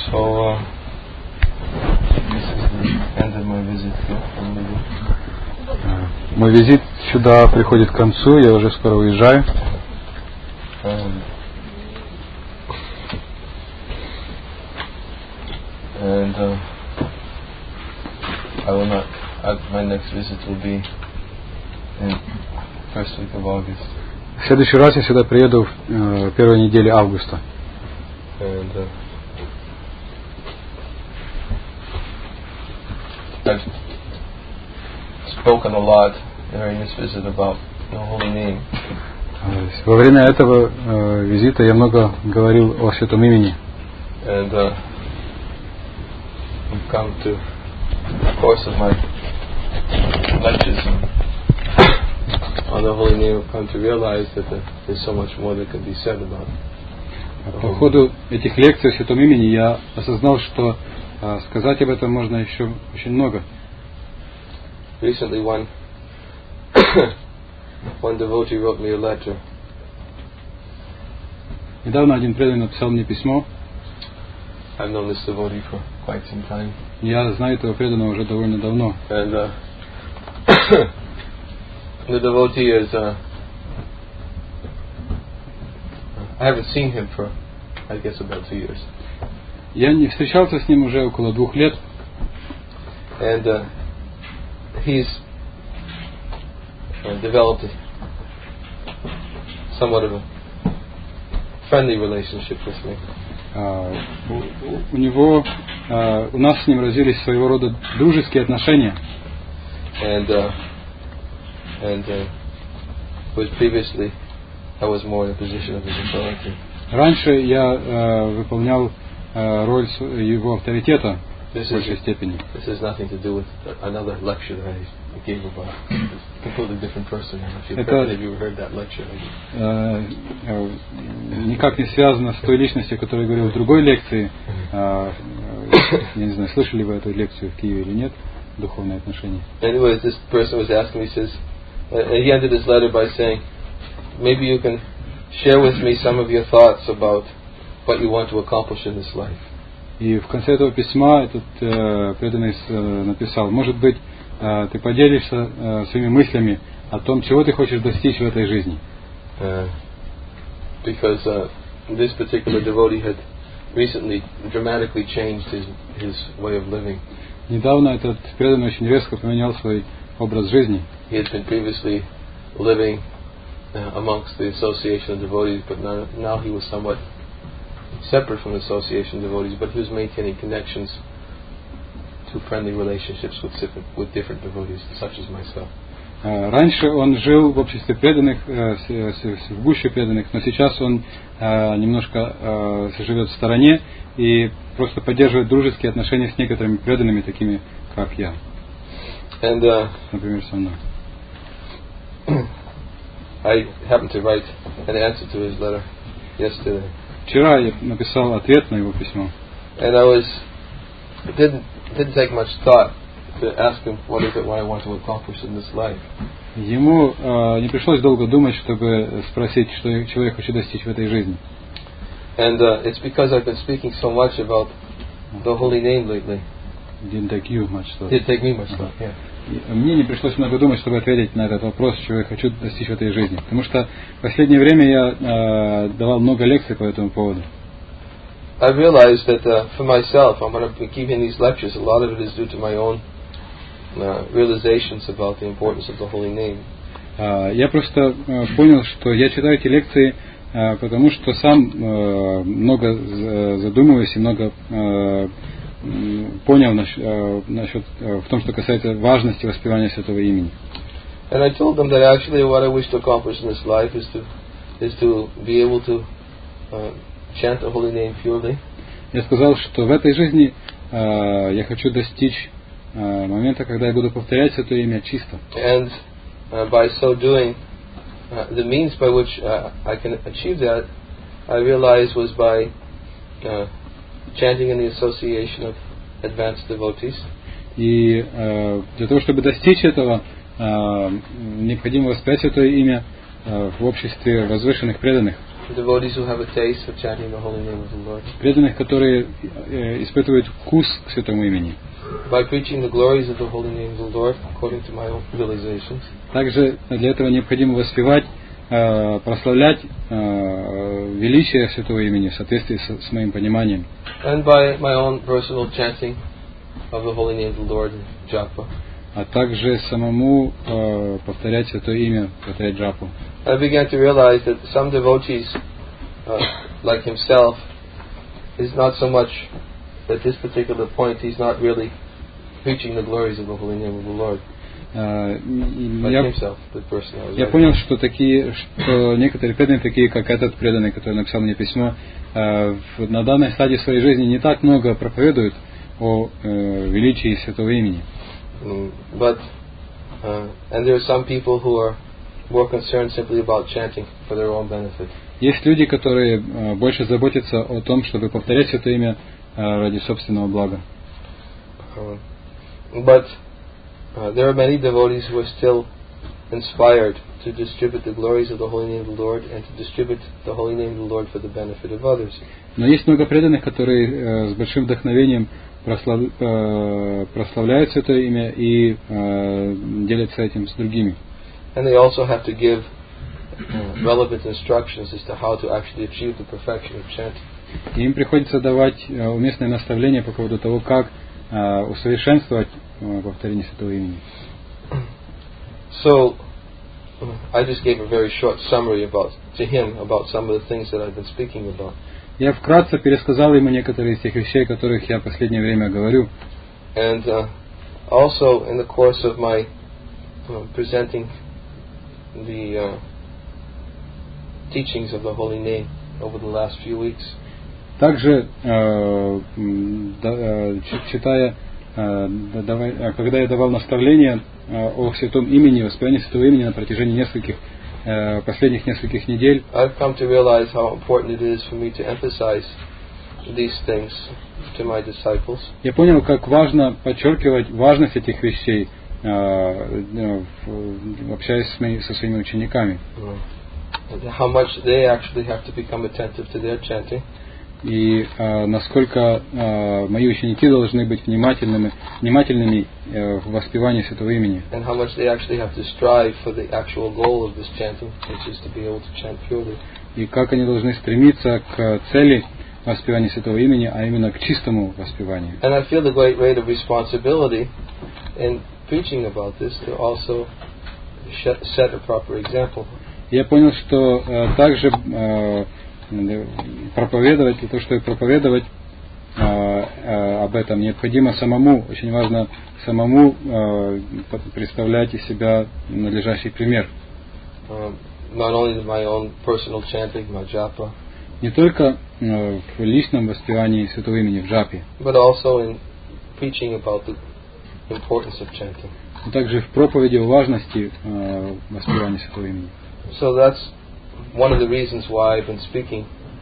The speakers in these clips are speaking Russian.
So, this is the end of my visit here from Libya. Мой визит сюда приходит к концу, я уже скоро уезжаю. And I will not. My next visit will be in first week of August. В следующий раз я сюда приеду в первой неделе августа. And I've spoken a lot during this visit about the holy name. Во время этого визита я много говорил о святом имени. And we've come to the course of my lectures on the holy name. I've come to realize that there's so much more that can be said about it. По ходу этих лекций о святом имени я осознал, что сказать об этом можно еще очень много. Recently, one devotee wrote me a letter. Недавно один преданный написал мне письмо. I've known this devotee for quite some time. Я знаю этого преданного уже довольно давно. And the devotee is I haven't seen him for, I guess, about 2 years. Я не встречался с ним уже около 2 лет. And he's developed somewhat of a friendly relationship with me. У нас с ним развились своего рода дружеские отношения. And was previously I was more in a position of his authority. Раньше я выполнял роль его авторитета в большей степени. This has nothing to do with another lecture that I gave about a completely different person. If you heard that lecture. Никак не связано с той личностью, которая говорила в другой лекции. Я не знаю, слышали вы эту лекцию в Киеве или нет, духовные отношения. Anyways, this person was asking me, says, he ended his letter by saying, maybe you can share with me some of your thoughts about what you want to accomplish in this life. И в конце этого письма этот преданный написал: может быть, ты поделишься своими мыслями о том, чего ты хочешь достичь в этой жизни. Because this particular devotee had recently dramatically changed his way of living. Недавно этот преданный очень резко поменял свой образ жизни. He had been previously living amongst the association of devotees, but now he was somewhat separate from the association of devotees, but he was maintaining connections to friendly relationships with different devotees, such as myself. Раньше он жил в обществе преданных, в гуще преданных, но сейчас он немножко живет в стороне и просто поддерживает дружеские отношения с некоторыми преданными, такими как я. And например, со мной. I happened to write an answer to his letter yesterday. Вчера я написал ответ на его письмо. And didn't take much thought to ask him what is it what I want to accomplish in this life. Ему не пришлось долго думать, чтобы спросить, чего я хочу достичь в этой жизни. And it's because I've been speaking so much about the holy name lately. Didn't take you much thought. Didn't take me much thought. Yeah. Мне не пришлось много думать, чтобы ответить на этот вопрос, чего я хочу достичь в этой жизни. Потому что в последнее время я давал много лекций по этому поводу. I realized that for myself, I'm going to be giving these lectures. A lot of it is due to my own realizations about the importance of the holy name. Я просто понял, что я читаю эти лекции, потому что сам много задумываюсь и много понял насчет в том, что касается важности воспевания святого имени. And I told them that actually what I wish to accomplish in this life is to be able to chant the holy name purely. Я сказал, что в этой жизни я хочу достичь момента, когда я буду повторять святое имя чисто. And by so doing, the means by which I can achieve that, I realized was by chanting in the association of advanced devotees. И для того, чтобы достичь этого, необходимо воспевать святое имя в обществе возвышенных преданных. devotees who have a taste for chanting the holy name of the Lord. Преданных, которые испытывают вкус к святому имени. By preaching the glories of the holy name of the Lord, according to my own realizations. Также для этого необходимо воспевать, прославлять величие святого имени в соответствии с моим пониманием. And by my own personal chanting of the holy name of the Lord, japa. А также самому повторять святое имя, повторять джапу. I began to realize that some devotees, like himself, is not so much at this particular point he's not really preaching the glories of the holy name of the Lord. Я понял, что некоторые преданные, такие как этот преданный, который написал мне письмо, на данной стадии своей жизни не так много проповедуют о величии святого имени. But and there are some people who are more concerned simply about chanting for their own benefit. Есть люди, которые больше заботятся о том, чтобы повторять святое имя ради собственного блага. But there are many devotees who are still inspired to distribute the glories of the holy name of the Lord and to distribute the holy name of the Lord for the benefit of others. Но есть много преданных, которые с большим вдохновением прославляют святое имя и делятся этим с другими. And they also have to give relevant instructions as to how to actually achieve the perfection of chanting. И им приходится давать уместные наставления по поводу того, как усовершенствовать повторение святого имени. So, I just gave a very short summary to him about some of the things that I've been speaking about. Я вкратце пересказал ему некоторые из тех вещей, о которых я в последнее время говорю. And also in the course of my presenting the teachings of the holy name over the last few weeks. Также, когда я давал наставления о святом имени, воспевании святого имени на протяжении последних нескольких недель, I've come to realize how important it is for me to emphasize these things to my disciples. Я понял, как важно подчеркивать важность этих вещей, общаясь со своими учениками. How much they actually have to become attentive to their chanting. И насколько мои ученики должны быть внимательными в воспевании святого имени. And how much they actually have to strive for the actual goal of this chanting, which is to be able to chant purely. И как они должны стремиться к цели воспевания святого имени, а именно к чистому воспеванию. And I feel the great weight of responsibility in preaching about this to also set a proper example. Я понял, что также проповедовать, и то, что проповедовать об этом необходимо самому, очень важно самому представлять из себя надлежащий пример. Not only my own personal chanting, my japa, не только в личном воспевании святого имени в джапе, but also in preaching about the importance of chanting. Но также в проповеди о важности воспевания святого имени. So that's one of the reasons why I've been speaking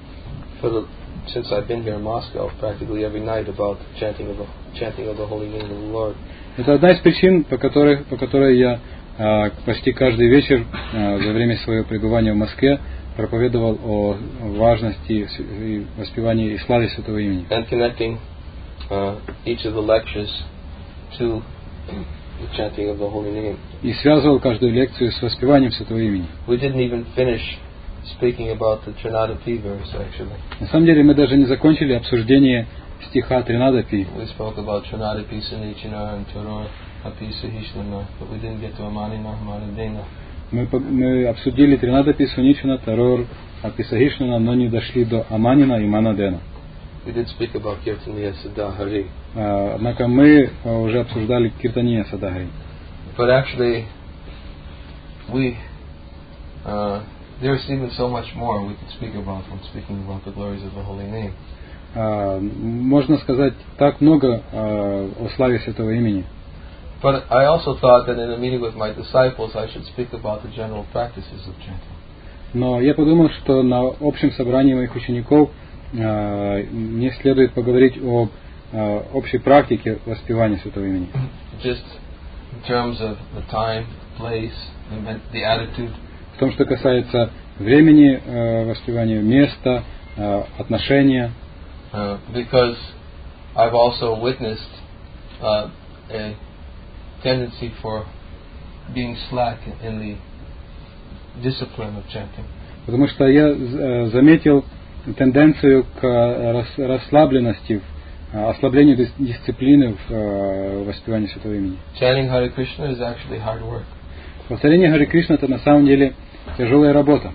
since I've been here in Moscow practically every night about chanting of the holy name of the Lord. Это одна из причин, по которой я почти каждый вечер за время своего пребывания в Москве проповедовал о важности воспевания и славе святого имени. And connecting each of the lectures to the chanting of the holy name. И связывал каждую лекцию с воспеванием святого имени. We didn't even finish speaking about the Trinadapi verse actually. На самом деле мы даже не закончили обсуждение стиха Тринадапи. We spoke about Trinadapi Sanichina and Toror Api Sahishnana, but we didn't get to Amanina Manadena. Мы обсудили Тринадапи, Суничина, Тарор, Аписахишнана, но не дошли до Аманина и Манадена. We did speak about Kirtaniya Sadahari. Однако мы уже обсуждали Киртания Садахари. But actually, there's even so much more we could speak about when speaking about the glories of the holy name. Можно сказать так много о славе святого имени. But I also thought that in a meeting with my disciples, I should speak about the general practices of chanting. Но я подумал, что на общем собрании моих учеников мне следует поговорить о общей практике воспевания святого имени. Just in terms of the time, place, the attitude. В том, что касается времени воспевания, места, отношения. Because I've also witnessed a tendency for being slack in the discipline of chanting. Потому что я заметил тенденцию к расслабленности, ослаблению дисциплины в воспевании Святого имени. Chanting Hare Krishna is actually hard work. Повторение Харе Кришна это на самом деле тяжелая работа.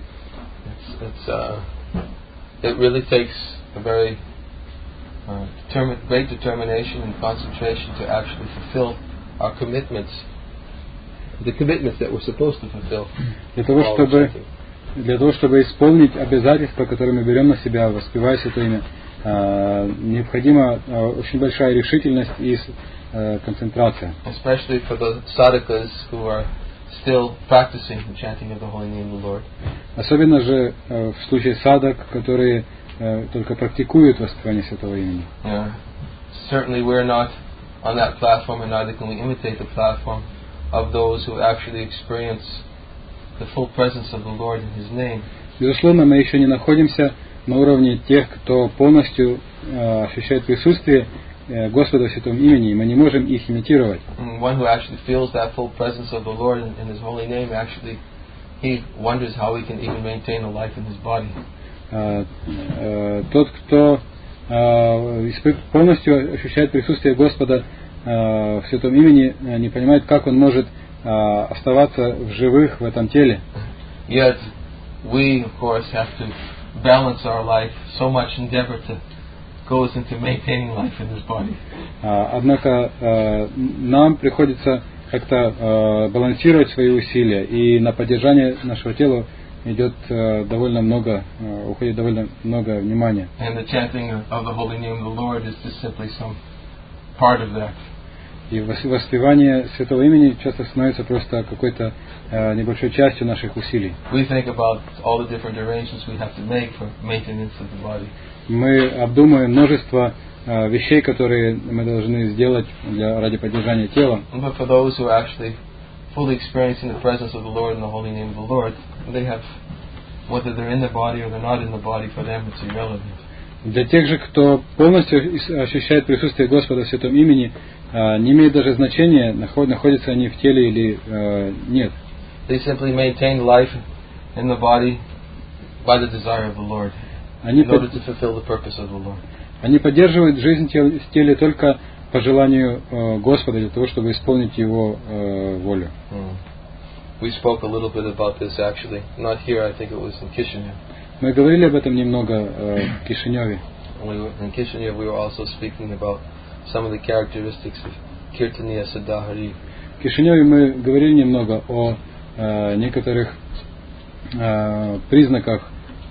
It really takes a very great determination and concentration to actually fulfill our commitments, the commitments that we're supposed to fulfill. Для того, чтобы исполнить обязательства, которые мы берем на себя, воспевая Святое имя, необходима очень большая решительность и концентрация. Especially for the sadhakas who are still practicing the chanting of the holy name of the Lord. Особенно же в случае садак, которые только практикуют воспевание Святого имени. Certainly we're not on that platform, and neither can we imitate the platform of those who actually experience the full presence of the Lord in His name. Безусловно, мы еще не находимся на уровне тех, кто полностью ощущает присутствие Господа в Святом имени, и мы не можем их имитировать. One who actually feels that full presence of the Lord in His holy name, actually, he wonders how he can even maintain a life in his body. Тот, кто полностью ощущает присутствие Господа в Святом имени, не понимает, как он может оставаться в живых в этом теле. Yet we, of course, have to balance our life. So much endeavor goes into maintaining life in this body. Однако нам приходится как-то балансировать свои усилия, и на поддержание нашего тела идет довольно много, уходит довольно много внимания. And the chanting of the holy name of the Lord is just simply some part of that. И воспевание Святого имени часто становится просто какой-то небольшой частью наших усилий. We think about all the different arrangements we have to make for maintenance of the body. Мы обдумываем множество вещей, которые мы должны сделать ради поддержания тела. But for those who are actually fully experiencing the presence of the Lord and the holy name of the Lord, they have, whether they're in the body or they're not in the body, for them it's irrelevant. Для тех же, кто полностью ощущает присутствие Господа в Святом имени, не имеет даже значения, находятся они в теле или нет. They simply maintain life in the body by the desire of the Lord, in order to fulfill the purpose of the Lord. Они поддерживают жизнь в теле только по желанию Господа, для того, чтобы исполнить Его волю. We spoke a little bit about this actually. Not here, I think it was in Kishinev. Мы говорили об этом немного в Кишиневе. In Kishinev we were also speaking about some of the characteristics of Kirtaniya Siddhahari. В Кишиневе мы говорили немного о некоторых признаках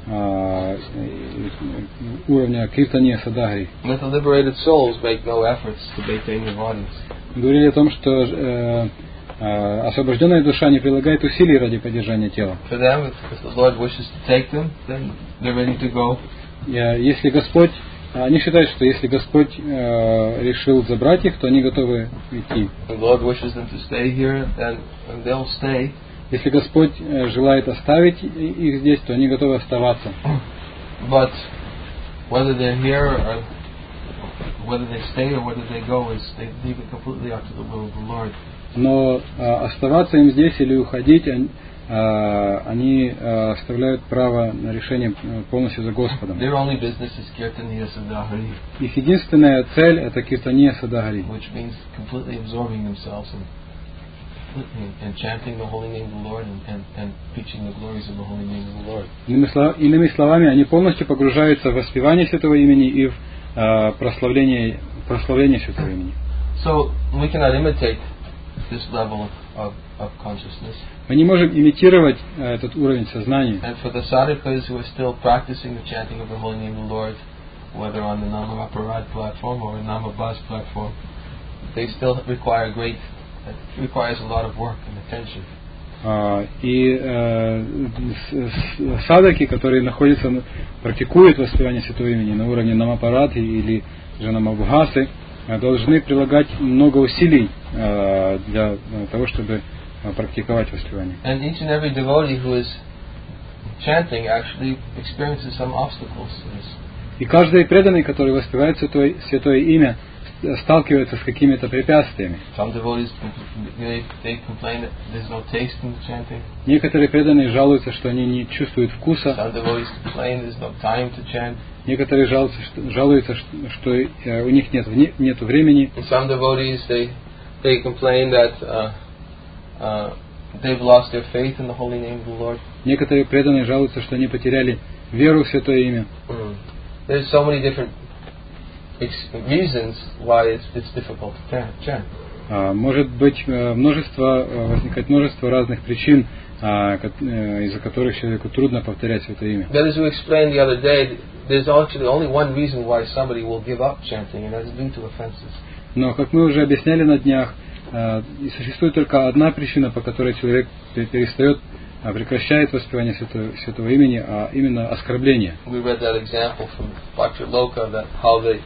уровня Киртания Садагари. The liberated souls make no efforts to maintain their bodies. Говорили о том, что освобожденная душа не прилагает усилий ради поддержания тела. For them, if the Lord wishes to take them, then they're ready to go. Если Господь, они считают, что если Господь решил забрать их, то они готовы идти. The Lord wishes them to stay here, then they'll stay. Если Господь желает оставить их здесь, то они готовы оставаться. But whether they're here or whether they stay or whether they go, is they leave it completely up to the will of the Lord. Но оставаться им здесь или уходить, они оставляют право на решение полностью за Господом. Their only business is Kirtaniya Siddhahari. Их единственная цель это Киртания Садагари. Which means completely absorbing themselves and chanting the holy name of the Lord and preaching the glories of the holy name of the Lord. Иными словами, они полностью погружаются в воспевание Святого имени и в прославление Святого имени. So we cannot imitate this level of consciousness. Мы не можем имитировать этот уровень сознания. And for the sadhakas who are still practicing the chanting of the holy name of the Lord, whether on the Namaparad platform or a Namabas platform, they still requires a lot of work and attention. И садаки, которые практикуют воспевание Святого имени на уровне Намапарады или же Намабхасы, должны прилагать много усилий для того, чтобы практиковать воспевание. And each and every devotee who is chanting actually experiences some obstacles to this. И каждый преданный, который воспевает святое имя, сталкивается с какими-то препятствиями. Some devotees they complain that there's no taste in the chanting. Некоторые преданные жалуются, что они не чувствуют вкуса. Some devotees complain there's no time to chant. Некоторые жалуются, что у них нету времени. And some devotees they complain that they've lost their faith in the holy name of the Lord. Некоторые преданные жалуются, что они потеряли веру в святое имя. There's so many different reasons why it's difficult to chant. Может быть возникать множество разных причин, из-за которых человеку трудно повторять святое имя. But as we explained the other day, there's actually only one reason why somebody will give up chanting, and that's due to offenses. Но, как мы уже объясняли на днях, и существует только одна причина, по которой человек прекращает воспевание святого имени, а именно оскорбление. We read that example from Bhakti Loka that how the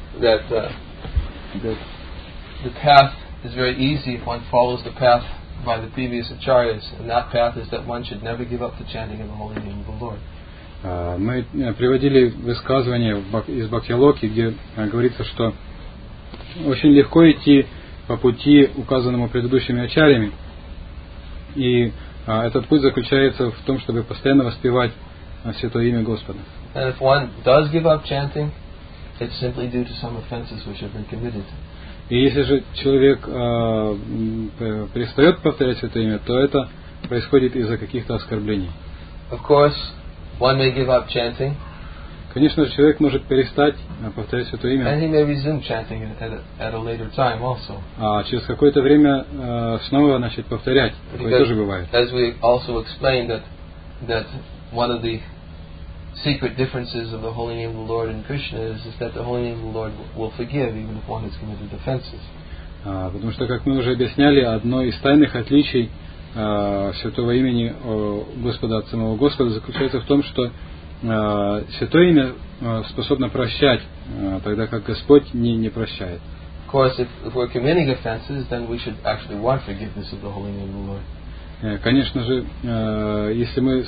path is very easy if one follows the path by the previous acharyas, and that path is that one should never give up the chanting of the holy name of the Lord. Мы приводили высказывание из Бхакти-локи, где говорится, что очень легко идти по пути, указанному предыдущими ачарьями, и этот путь заключается в том, чтобы постоянно воспевать святое имя Господа. And if one does give up chanting, it's simply due to some offenses which have been committed. И если же человек перестает повторять святое имя, то это происходит из-за каких-то оскорблений. Of course, one may give up chanting. Конечно же, человек может перестать повторять святое имя. And he may resume chanting at a later time also. А через какое-то время снова начать повторять. Такое тоже бывает. As we also explained that one of the secret differences of the holy name of the Lord and Krishna is that the holy name of the Lord will forgive even if one has committed offenses. Потому что, как мы уже объясняли, одно из тайных отличий святого имени Господа от самого Господа заключается в том, что святое имя способно прощать, тогда как Господь не прощает. Of course, if we're committing offenses, then we should actually want forgiveness of the holy name of the Lord. Конечно же, если мы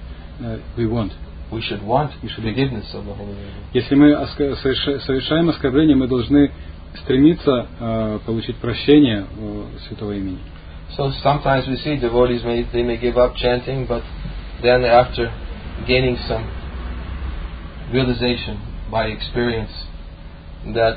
we should want forgiveness of the holy name. Если мы совершаем оскорбление, мы должны стремиться получить прощение святого имени. So sometimes we see devotees they may give up chanting, but then after gaining some realization by experience that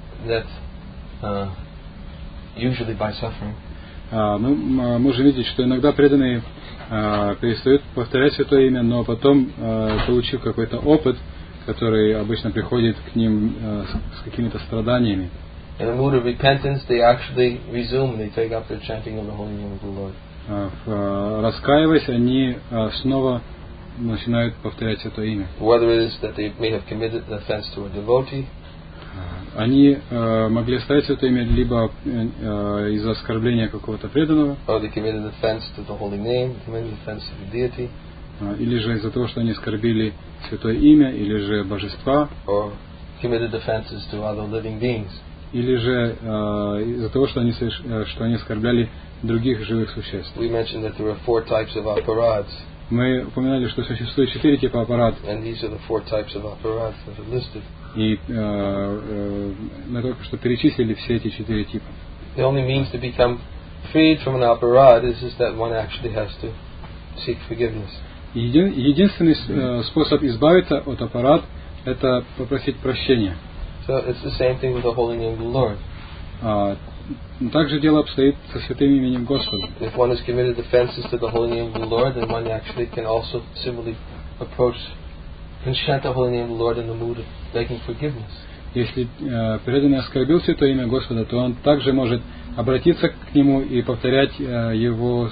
usually by suffering. Мы можем видеть, что иногда преданные перестают повторять святое имя, но потом, получив какой-то опыт, который обычно приходит к ним с какими-то страданиями, in a mood of repentance, they actually resume and they take up their chanting of the holy name of the Lord. Раскаиваясь, они снова начинают повторять святое имя. Whether it is that they may have committed an offense to a devotee, они могли оставить святое имя либо из-за оскорбления какого-то преданного, or they committed offense to the holy name, committed offense to the deity, или же из-за того, что они оскорбили святое имя, или же божества, or committed offenses to other living beings. Или же из-за того, что они оскорбляли других живых существ. We mentioned that there are 4 types of aparads. Мы упоминали, что существует 4 типа аппаратов. And these are the 4 types of aparads that are listed. И мы только что перечислили все эти 4 типа. The only means to become freed from an apparat is that one actually has to seek forgiveness. Единственный способ избавиться от аппарата – это попросить прощения. So it's the same thing with the holy name of the Lord. Также дело обстоит со святым именем Господа. If one has committed offenses to the holy name of the Lord, then one actually can also similarly approach and chant the holy name of the Lord in the mood of begging forgiveness. Если преданный оскорбил святое имя Господа, то он также может обратиться к нему и повторять его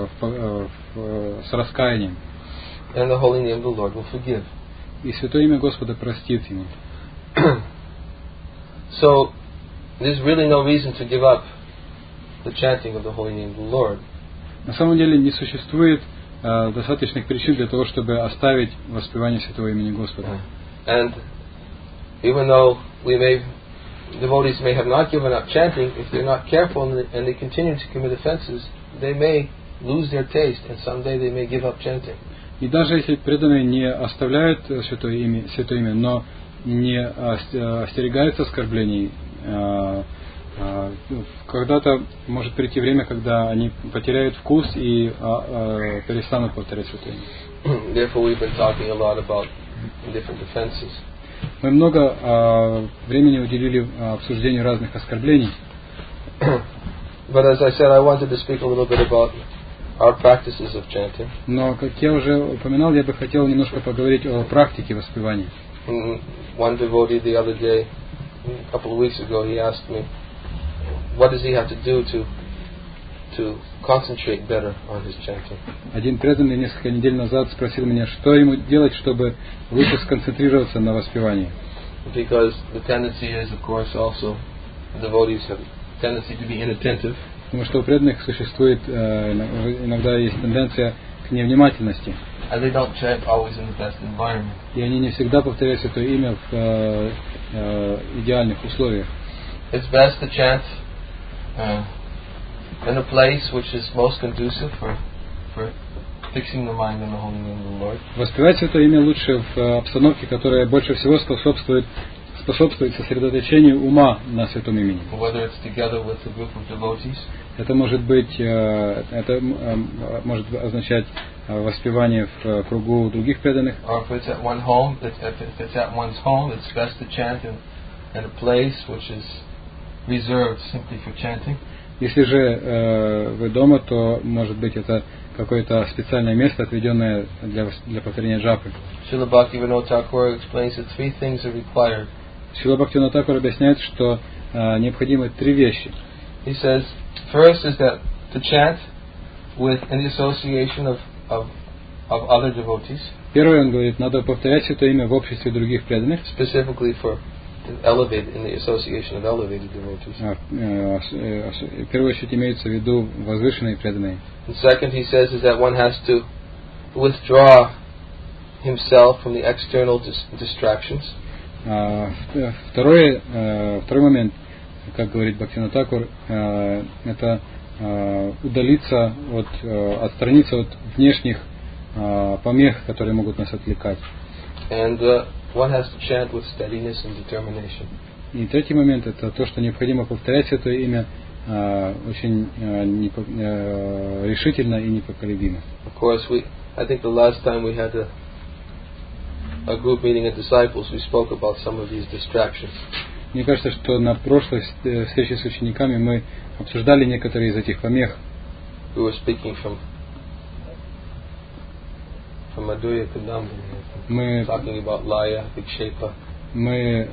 с раскаянием. And the holy name of the Lord will forgive. И святое имя Господа простит ему. So, there's really no reason to give up the chanting of the holy name of the Lord. На самом деле не существует достаточных причин для того, чтобы оставить воспевание святого имени Господа. And even though devotees may have not given up chanting, if they're not careful and they continue to commit offenses, they may lose their taste, and someday they may give up chanting. И даже если преданные не оставляют святое имя, но не остерегаются оскорблений, когда-то может прийти время, когда они потеряют вкус и перестанут повторять святое имя. Therefore, we've been talking a lot about different offenses. Мы много времени уделили обсуждению разных оскорблений. But as I said, I wanted to speak a little bit about our practices of chanting. Но, как я уже упоминал, я бы хотел немножко поговорить о практике воспевания. One devotee the other day, a couple of weeks ago, he asked me, what does he have to do to concentrate better on his chanting? Один преданный несколько недель назад спросил меня, что ему делать, чтобы лучше сконцентрироваться на воспевании. Because the tendency is, of course, also devotees have a tendency to be inattentive. Потому что у преданных существует, иногда есть тенденция к невнимательности. And they don't chant always in the best environment. И они не всегда повторяют святое имя в идеальных условиях. It's best to chant in a place which is most conducive for fixing the mind on the holy name of the Lord. Воспевать святое имя лучше в обстановке, которая больше всего способствует сосредоточению ума на святом имени. Whether it's together with a group of devotees. Это может означать воспевание в кругу других преданных. Or if it's at one's home, it's best to chant in a place which is reserved simply for chanting. Если же вы дома, то может быть это какое-то специальное место, отведенное для повторения джапы. Srila Bhaktivinoda Thakur explains that three things are required. Шрила Бхактивинода Тхакур объясняет, что необходимы три вещи. He says, first is that to chant in the association of other devotees. Первое, он говорит, надо повторять святое имя в обществе других преданных. Specifically in the association of elevated devotees. В первую очередь имеются в виду возвышенные преданные. And second, he says, is that one has to withdraw himself from the external distractions. Второй момент, как говорит Бхактивинода Тхакур, это удалиться отстраниться от внешних помех, которые могут нас отвлекать. And one has to chant with steadiness and determination. И третий момент это то, что необходимо повторять святое имя очень решительно и непоколебимо. Of course, I think the last time we had a group meeting of disciples, we spoke about some of these distractions. Мне кажется, что на прошлой встрече с учениками мы обсуждали некоторые из этих помех. We were speaking from Madhurya Kadambini, talking about Laya, Vikshepa. Мы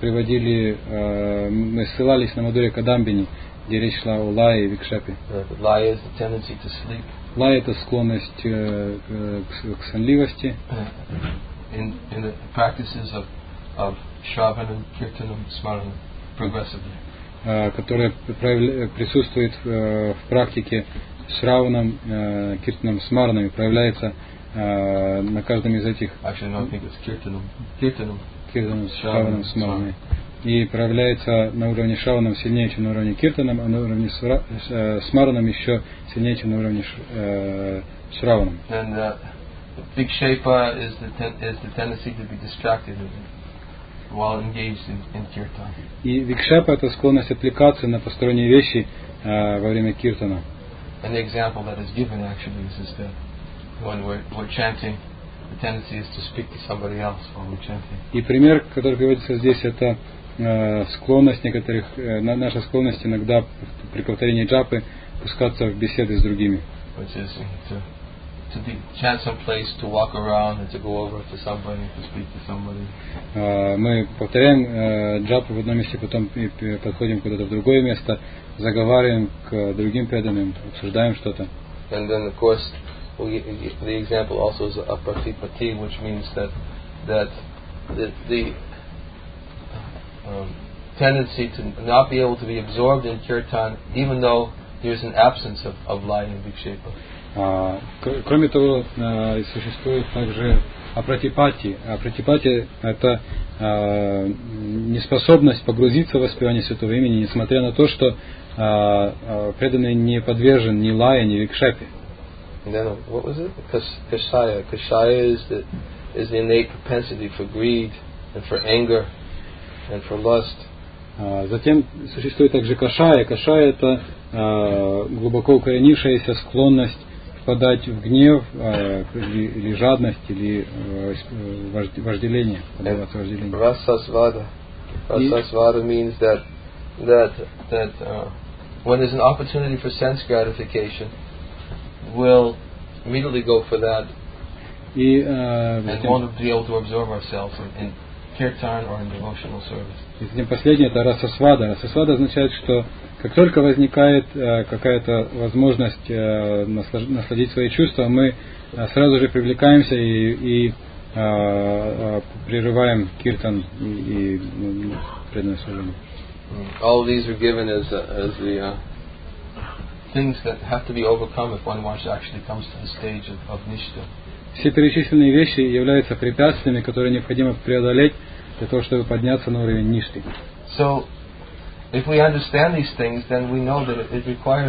ссылались на Мадхурья Кадамбини, где речь шла о лае и викшепе. Laya is the tendency to sleep. Лая это склонность к сонливости. In the practices of Shravanam, Kirtanam, Smaranam, progressively. Которая присутствует в практике Шраванам, Киртанам, Смаранам, проявляется на каждом из этих. Actually, no, I think it's Kirtanam, Шраванам, Смаранам. И проявляется на уровне Шраванам сильнее, чем на уровне Киртанам, а на уровне Смаранам еще сильнее, чем на уровне Шраванам. Vikshepa is the tendency to be distracted while engaged in kirtan. И викшепа это склонность отвлекаться на посторонние вещи во время киртана. And the example that is given actually is that when we're chanting, the tendency is to speak to somebody else while we're chanting. И пример, который приводится здесь, это склонность некоторых, наша склонность иногда при повторении джапы пускаться в беседы с другими. Which is to chant some place, to walk around and to go over to somebody, to speak to somebody. Мы повторяем джапу в одном месте, потом подходим куда-то в другое место, заговариваем к другим преданным, обсуждаем что-то. And then, of course, the example also is a pratipatti, which means that the tendency to not be able to be absorbed in kirtan, even though there's an absence of laya and vikshepa. Кроме того, существует также апратипати. Апратипати – это неспособность погрузиться в воспевание святого имени, несмотря на то, что преданный не подвержен ни лае, ни викшепе. And then what was it? Kashaya. Kashaya is the innate propensity for greed and for anger and for lust. Затем существует также кашая. Кашая — это глубоко укоренившаяся склонность впадать в гнев или жадность, или вожделение, поддаваться вожделению. Rasasvada. Rasasvada means that when there's an opportunity for sense gratification, we'll immediately go for that and won't be able to absorb ourselves in kirtan or in devotional service. И затем последнее — это расасвада. Расасвада означает, что как только возникает какая-то возможность насладить свои чувства, мы сразу же привлекаемся и прерываем киртан и преданное служение. All of these are given as the things that have to be overcome if one actually comes to the stage of nishta. Все перечисленные вещи являются препятствиями, которые необходимо преодолеть для того, чтобы подняться на уровень ништы. So, if we understand these things, then we know that it requires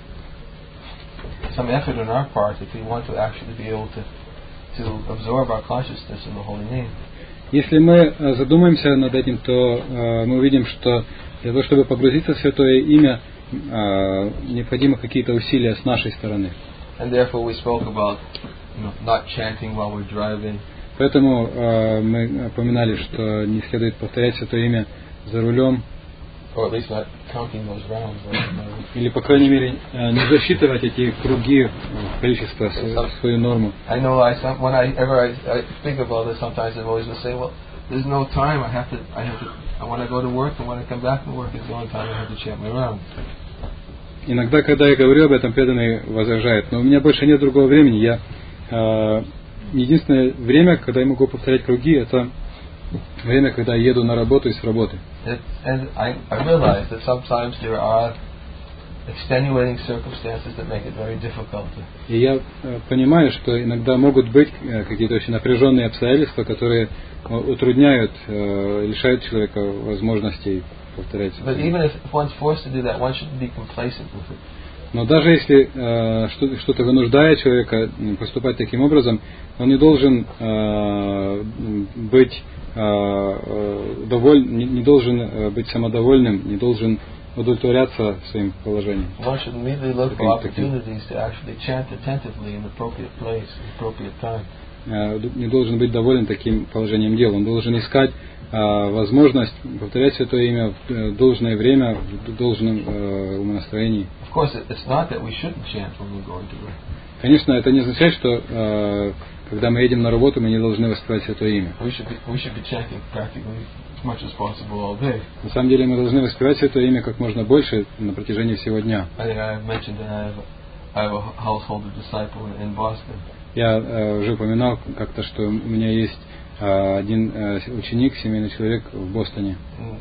some effort on our part if we want to actually be able to absorb our consciousness in the holy name. Если мы задумаемся над этим, то мы увидим, что для того, чтобы погрузиться в Святое Имя, необходимы какие-то усилия с нашей стороны. And therefore we spoke about not chanting while we're driving. Поэтому мы упоминали, что не следует повторять Святое Имя за рулем. Or at least not counting those rounds. Или, по крайней мере, не засчитывать эти круги в количество, свою норму. I know whenever I think about this, sometimes I always will say, well, there's no time. When I go to work and when I come back from work, it's the only time I have to chant my rounds. Иногда, когда я говорю об этом, преданные возражают, но у меня больше нет другого времени. Единственное время, когда я могу повторять круги, это время, когда я еду на работу и с работы. And I realize that sometimes there are extenuating circumstances that make it very difficult. И я понимаю, что иногда могут быть какие-то очень напряженные обстоятельства, которые утрудняют, лишают человека возможностей повторять. But even if one's forced to do that, one shouldn't be complacent with it. Но даже если что-то вынуждает человека поступать таким образом, он не должен быть не должен быть самодовольным, не должен удовлетворяться своим положением. One should immediately look for opportunities to actually chant attentively in the appropriate place, appropriate time. Не должен быть доволен таким положением дел. Он должен искать возможность повторять Святое Имя в должное время, в должном умонастроении. Конечно, это не означает, что когда мы едем на работу, мы не должны воспевать Святое Имя. На самом деле мы должны воспевать Святое Имя как можно больше на протяжении всего дня. Я уже упоминал как-то, что у меня есть один ученик, семейный человек в Бостоне.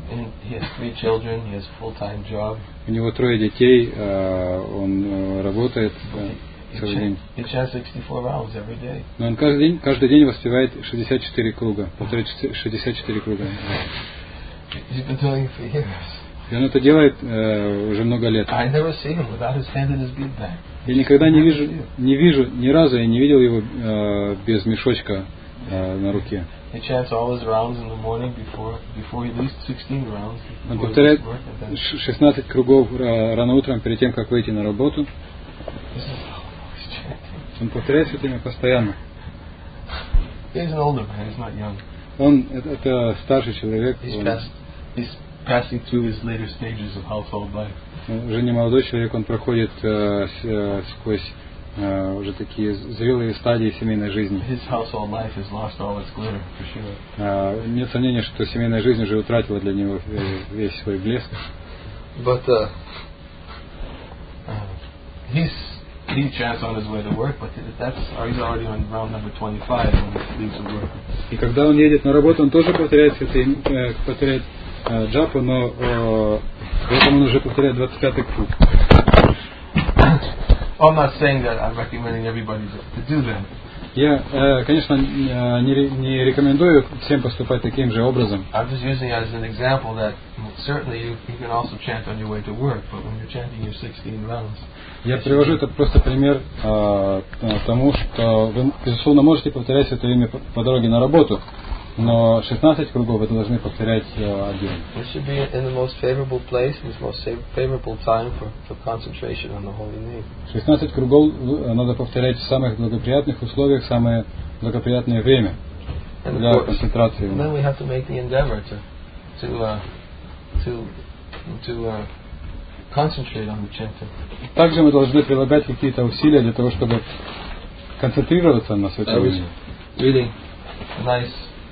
У него 3 детей, он работает целый день. Но он каждый день воспевает 64 круга, повторяет 64 круга. И он это делает уже много лет. Я никогда не вижу, ни разу я не видел его без мешочка на руке. Он повторяет 16 кругов рано утром перед тем, как выйти на работу. Он повторяет все время постоянно. Он это старший человек. Passing through his later stages of household life. Уже не молодой человек, он проходит сквозь уже такие зрелые стадии семейной жизни. His household life has lost all its glitter, for sure. Нет сомнения, что семейная жизнь уже утратила для него весь свой блеск. But he chants on his way to work, but he's already on round number 25 when he leaves the work. И когда он едет на работу, он тоже повторяет джапу, но поэтому он уже повторяет 25-й круг. I'm not saying that I'm recommending everybody to do that. Я, конечно, не рекомендую всем поступать таким же образом. I'm just using it as an example that certainly you can also chant on your way to work, but when you're chanting your 16 rounds. Я привожу это просто пример тому, что вы, безусловно, можете повторять это имя по дороге на работу, но 16 кругов вы должны повторять отдельно. It should be in the most favorable place, in the most favorable time for concentration on the holy name. 16 кругов надо повторять в самых благоприятных условиях, самое благоприятное время для концентрации. And then we have to make the endeavor to concentrate on the chanting. Также мы должны прилагать какие-то усилия для того, чтобы концентрироваться на святом имени. Reading a nice.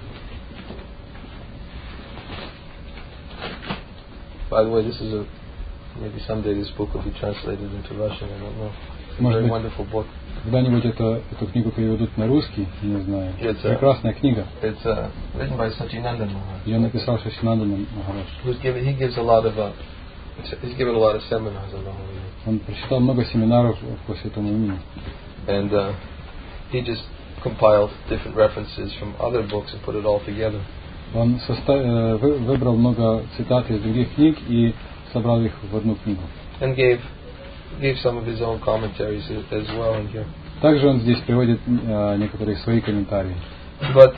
By the way, this is maybe someday this book will be translated into Russian. I don't know. It's a very wonderful book. Когда-нибудь эту книгу переведут на русский, не знаю. Прекрасная книга. It's written by Sachinanda Maharaj. Ее написал Сачинанда Махарадж. He's given a lot of seminars on the holy name. Он прочитал много семинаров по святому имени. And he just compiled different references from other books and put it all together. Он выбрал много цитат из других книг и собрал их в одну книгу. And gave some of his own commentaries as well in here. Также он здесь приводит некоторые свои комментарии. But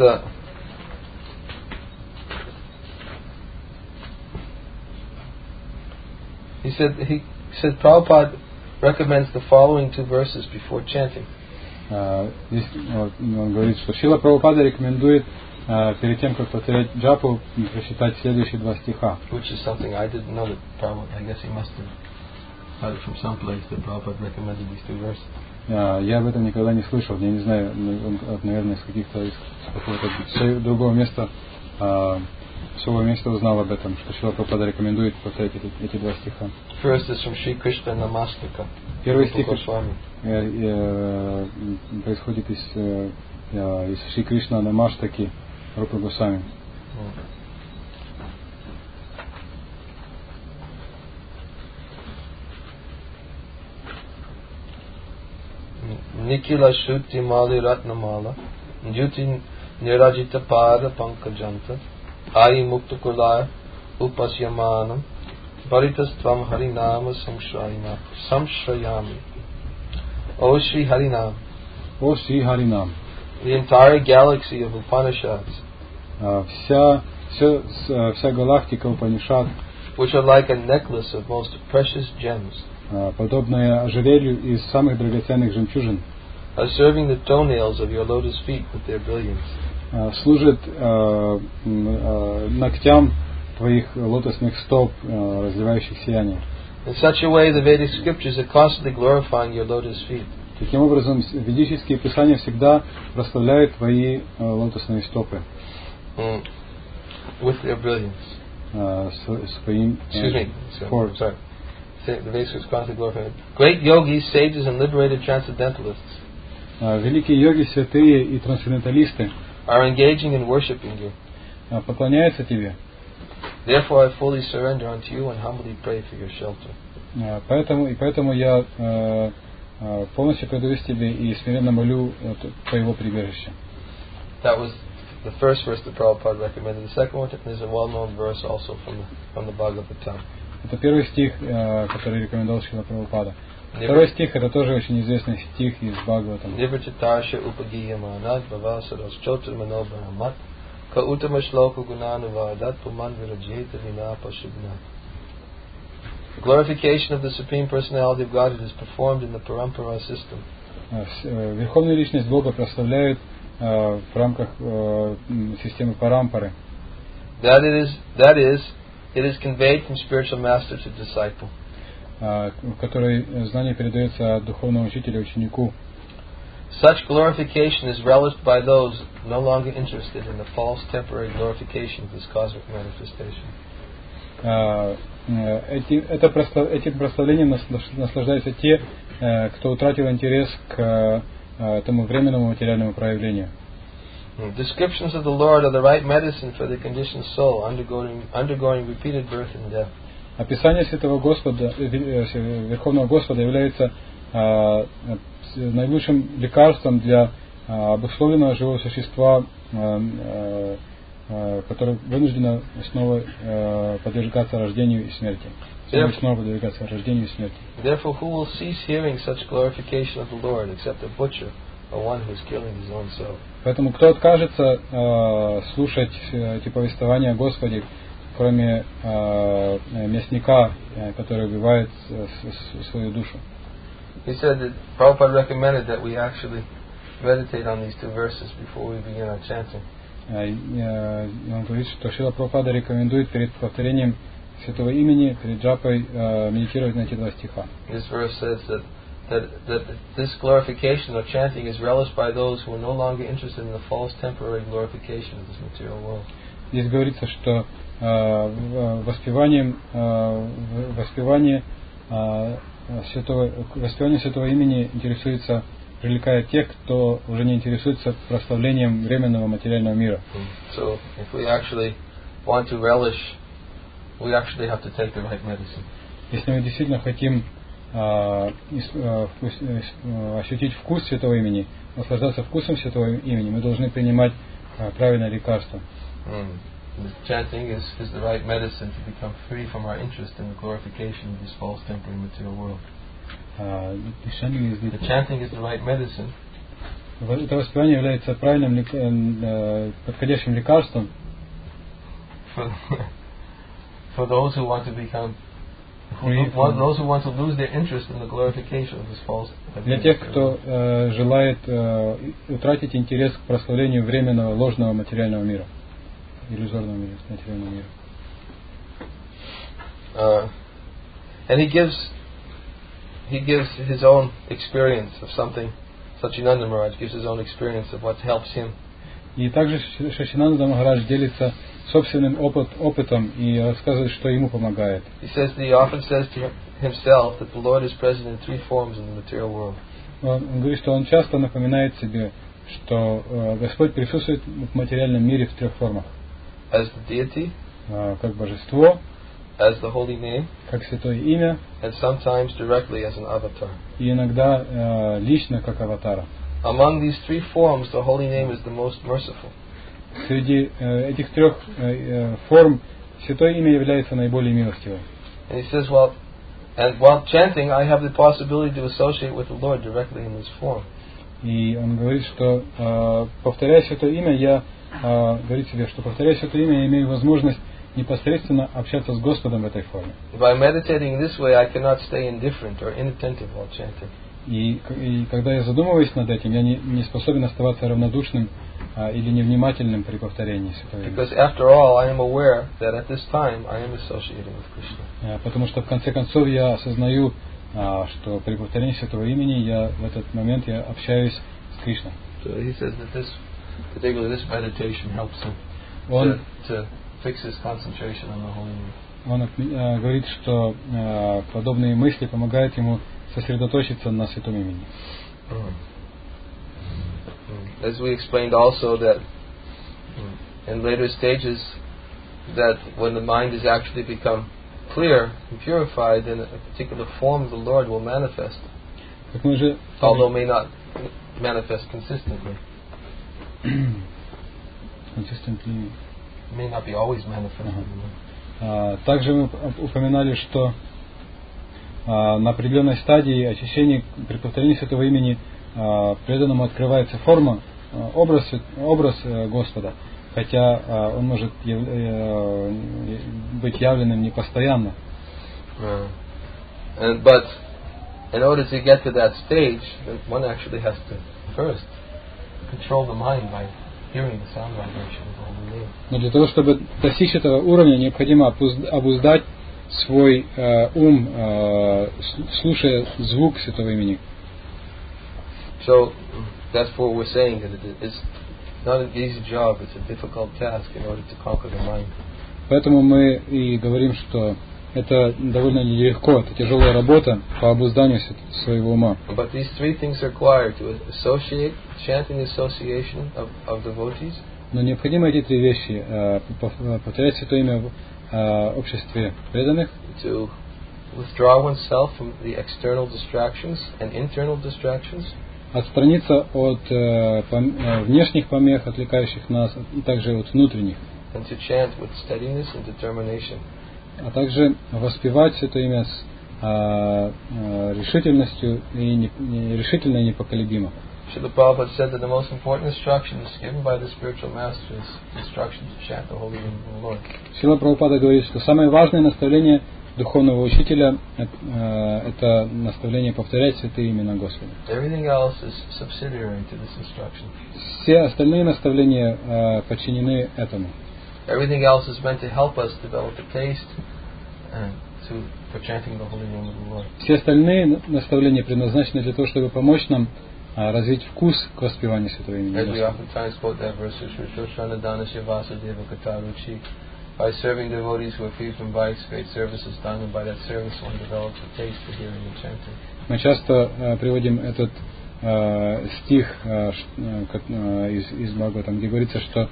he said Prabhupada recommends the following two verses before chanting. Здесь он говорит, что Шрила Прабхупада рекомендует перед тем, как повторять джапу, прочитать следующие два стиха. Which is something I didn't know that Prabhupada, I guess he must have heard it from some place that Prabhupada recommended these two verses. Я об этом никогда не слышал, я не знаю, наверное, из какого-то другого места, своего места узнал об этом, что Шрила Прабхупада рекомендует повторять эти два стиха. First is from Shri Krishna Namastaka. Первый стих происходит из Шри Кришна Намаштаки Рупы Госвами. Nikila Shuti Mali Ratnamala Jyuti Nirajita Pada Pankajanta Ayi Mukta Kulaya Upasyamanam Bharitastvam Harinama Samshrayami. O Shri Harinam. O Shri Harinam. The entire galaxy of Upanishads, вся галактика Упанишад, which are like a necklace of most precious gems, подобная ожерелью из самых драгоценных жемчужин, are serving the toenails of your lotus feet with their brilliance. Служит ногтям твоих лотосных стоп, разливающих сияние. In such a way, the Vedic scriptures are constantly glorifying your lotus feet. Таким образом, ведические писания всегда прославляют твои лотосные стопы. With their brilliance. Своим. Excuse me. Sorry. The Vedic scriptures constantly glorifying. Great yogis, sages, and liberated transcendentalists. Великие йоги, святые и трансценденталисты are engaging in worshiping you. Поклоняются тебе. Therefore, I fully surrender unto you and humbly pray for your shelter. Поэтому я полностью предаюсь тебе и смиренно молю твоего прибежища. That was the first verse that Prabhupada recommended. The second one is a well-known verse also from the Bhagavatam. Это первый стих, который рекомендовал Шрила Прабхупада. Второй стих, это тоже очень известный стих из Бхагаватам. Ниврчитарша упагияманат бавасарас чотурманобхарамат ка утама шлока гунанувадат пуман вираджета винапашубнат. The glorification of the Supreme Personality of Godhead is performed in the Parampara system. Верховную личность Бога прославляют в рамках системы Парампары. That is, it is conveyed from spiritual master to disciple. В которой знание передается от духовного учителя ученику. Such glorification is relished by those no longer interested in the false temporary glorification of this cosmic manifestation. Этим прославлением наслаждаются те, кто утратил интерес к этому временному материальному проявлению. Descriptions of the Lord are the right medicine for the conditioned soul undergoing repeated birth and death. Описание Святого Господа, Верховного Господа является наилучшим лекарством для обусловленного живого существа, которое вынуждено снова подвергаться рождению и смерти. Снова подвергаться рождению и смерти. Therefore, who will cease hearing such glorification of the Lord except a butcher or one who is killing his own self? Поэтому кто откажется слушать эти повествования о Господе, кроме мясника, который убивает свою душу? He said that Prabhupada recommended that we actually meditate on these two verses before we begin our chanting. Он говорит, что Шрила Прабхупада рекомендует перед повторением святого имени, перед джапой медитировать на эти два стиха. This verse says that this glorification or chanting is relished by those who are no longer interested in the false temporary glorification of this material world. Здесь говорится, что воспевание святого имени привлекает тех, кто уже не интересуется прославлением временного материального мира. So, if we actually want to relish, we actually have to take the right medicine. Если мы действительно хотим ощутить вкус святого имени, наслаждаться вкусом святого имени, мы должны принимать правильное лекарство. Chanting is the right medicine to become free from our interest in the glorification of this false temporary material world. The chanting is the right medicine. Это воспевание является правильным, подходящим лекарством for those who want to become, those who want to lose their interest in the glorification of this false. Для тех, кто желает утратить интерес к прославлению временного ложного материального мира, иллюзорного материального мира. And he gives his own experience of something. Sachinanda Maharaj gives his own experience of what helps him. И также Сачинанда Махарадж делится собственным опытом и рассказывает, что ему помогает. He often says to himself that the Lord is present in three forms in the material world. Он говорит, что он часто напоминает себе, что Господь присутствует в материальном мире в трех формах. As the deity, как божество, as the holy name, как святое имя, and sometimes directly as an avatar. И иногда лично как аватара. Among these three forms, the holy name is the most merciful. Среди этих трех форм святое имя является наиболее милостивым. And he says, while chanting, I have the possibility to associate with the Lord directly in this form. И он говорит, что повторяя святое имя, говорит себе, что повторяя святое имя, я имею возможность непосредственно общаться с Господом в этой форме. By meditating this way, I cannot stay indifferent or inattentive while chanting. И когда я задумываюсь над этим, я не способен оставаться равнодушным или невнимательным при повторении святого имени. Because after all, I am aware that at this time I am associating with Krishna. Потому что в конце концов я осознаю, что при повторении святого имени в этот момент я общаюсь с Кришной. So he says that particularly this meditation helps him to fix his concentration on the holy name. Он говорит, что подобные мысли помогают ему сосредоточиться на святом имени. As we explained also that in later stages, that when the mind is actually become clear and purified, then a particular form of the Lord will manifest, although may not manifest consistently. May not be always manifested. Также мы упоминали, что на определенной стадии очищения при повторении святого имени преданному открывается форма, образ Господа, хотя он может быть явленным не постоянно. But in order to get to that stage, one actually has to first control the mind by hearing the sound vibration of the holy name. Но для того, чтобы достичь этого уровня, необходимо обуздать свой ум, слушая звук святого имени. So that's what we're saying, that it's not an easy job, it's a difficult task in order to conquer the mind. Поэтому мы и говорим, что это довольно нелегко, это тяжелая работа по обузданию своего ума. But these three things are required to associate, chanting the association of devotees. Но необходимо эти три вещи: повторять святое имя в обществе преданных, to withdraw oneself from the external distractions and internal distractions, отстраниться от внешних помех, отвлекающих нас, и также от внутренних. and to chant with steadiness and determination. А также воспевать это имя с решительностью и решительно и непоколебимо. Srila Prabhupada said that the most important instructions given by the spiritual master is instruction to chant the holy name of the Lord. Шрила Прабхупада говорит, что самое важное наставление духовного учителя это наставление повторять святые имена Господа. Everything else is subsidiary to this instruction. Все остальные наставления подчинены этому. Everything else is meant to help us develop a taste for chanting the holy name of the Lord. Все остальные наставления предназначены для того, чтобы помочь нам развить вкус к воспеванию святого имени As we Господа. oftentimes quote that verse, by serving devotees who are free from vice, great service is done, and by that service one develops a taste for hearing and chanting. Мы часто приводим этот стих из Бхагаватам, где говорится, что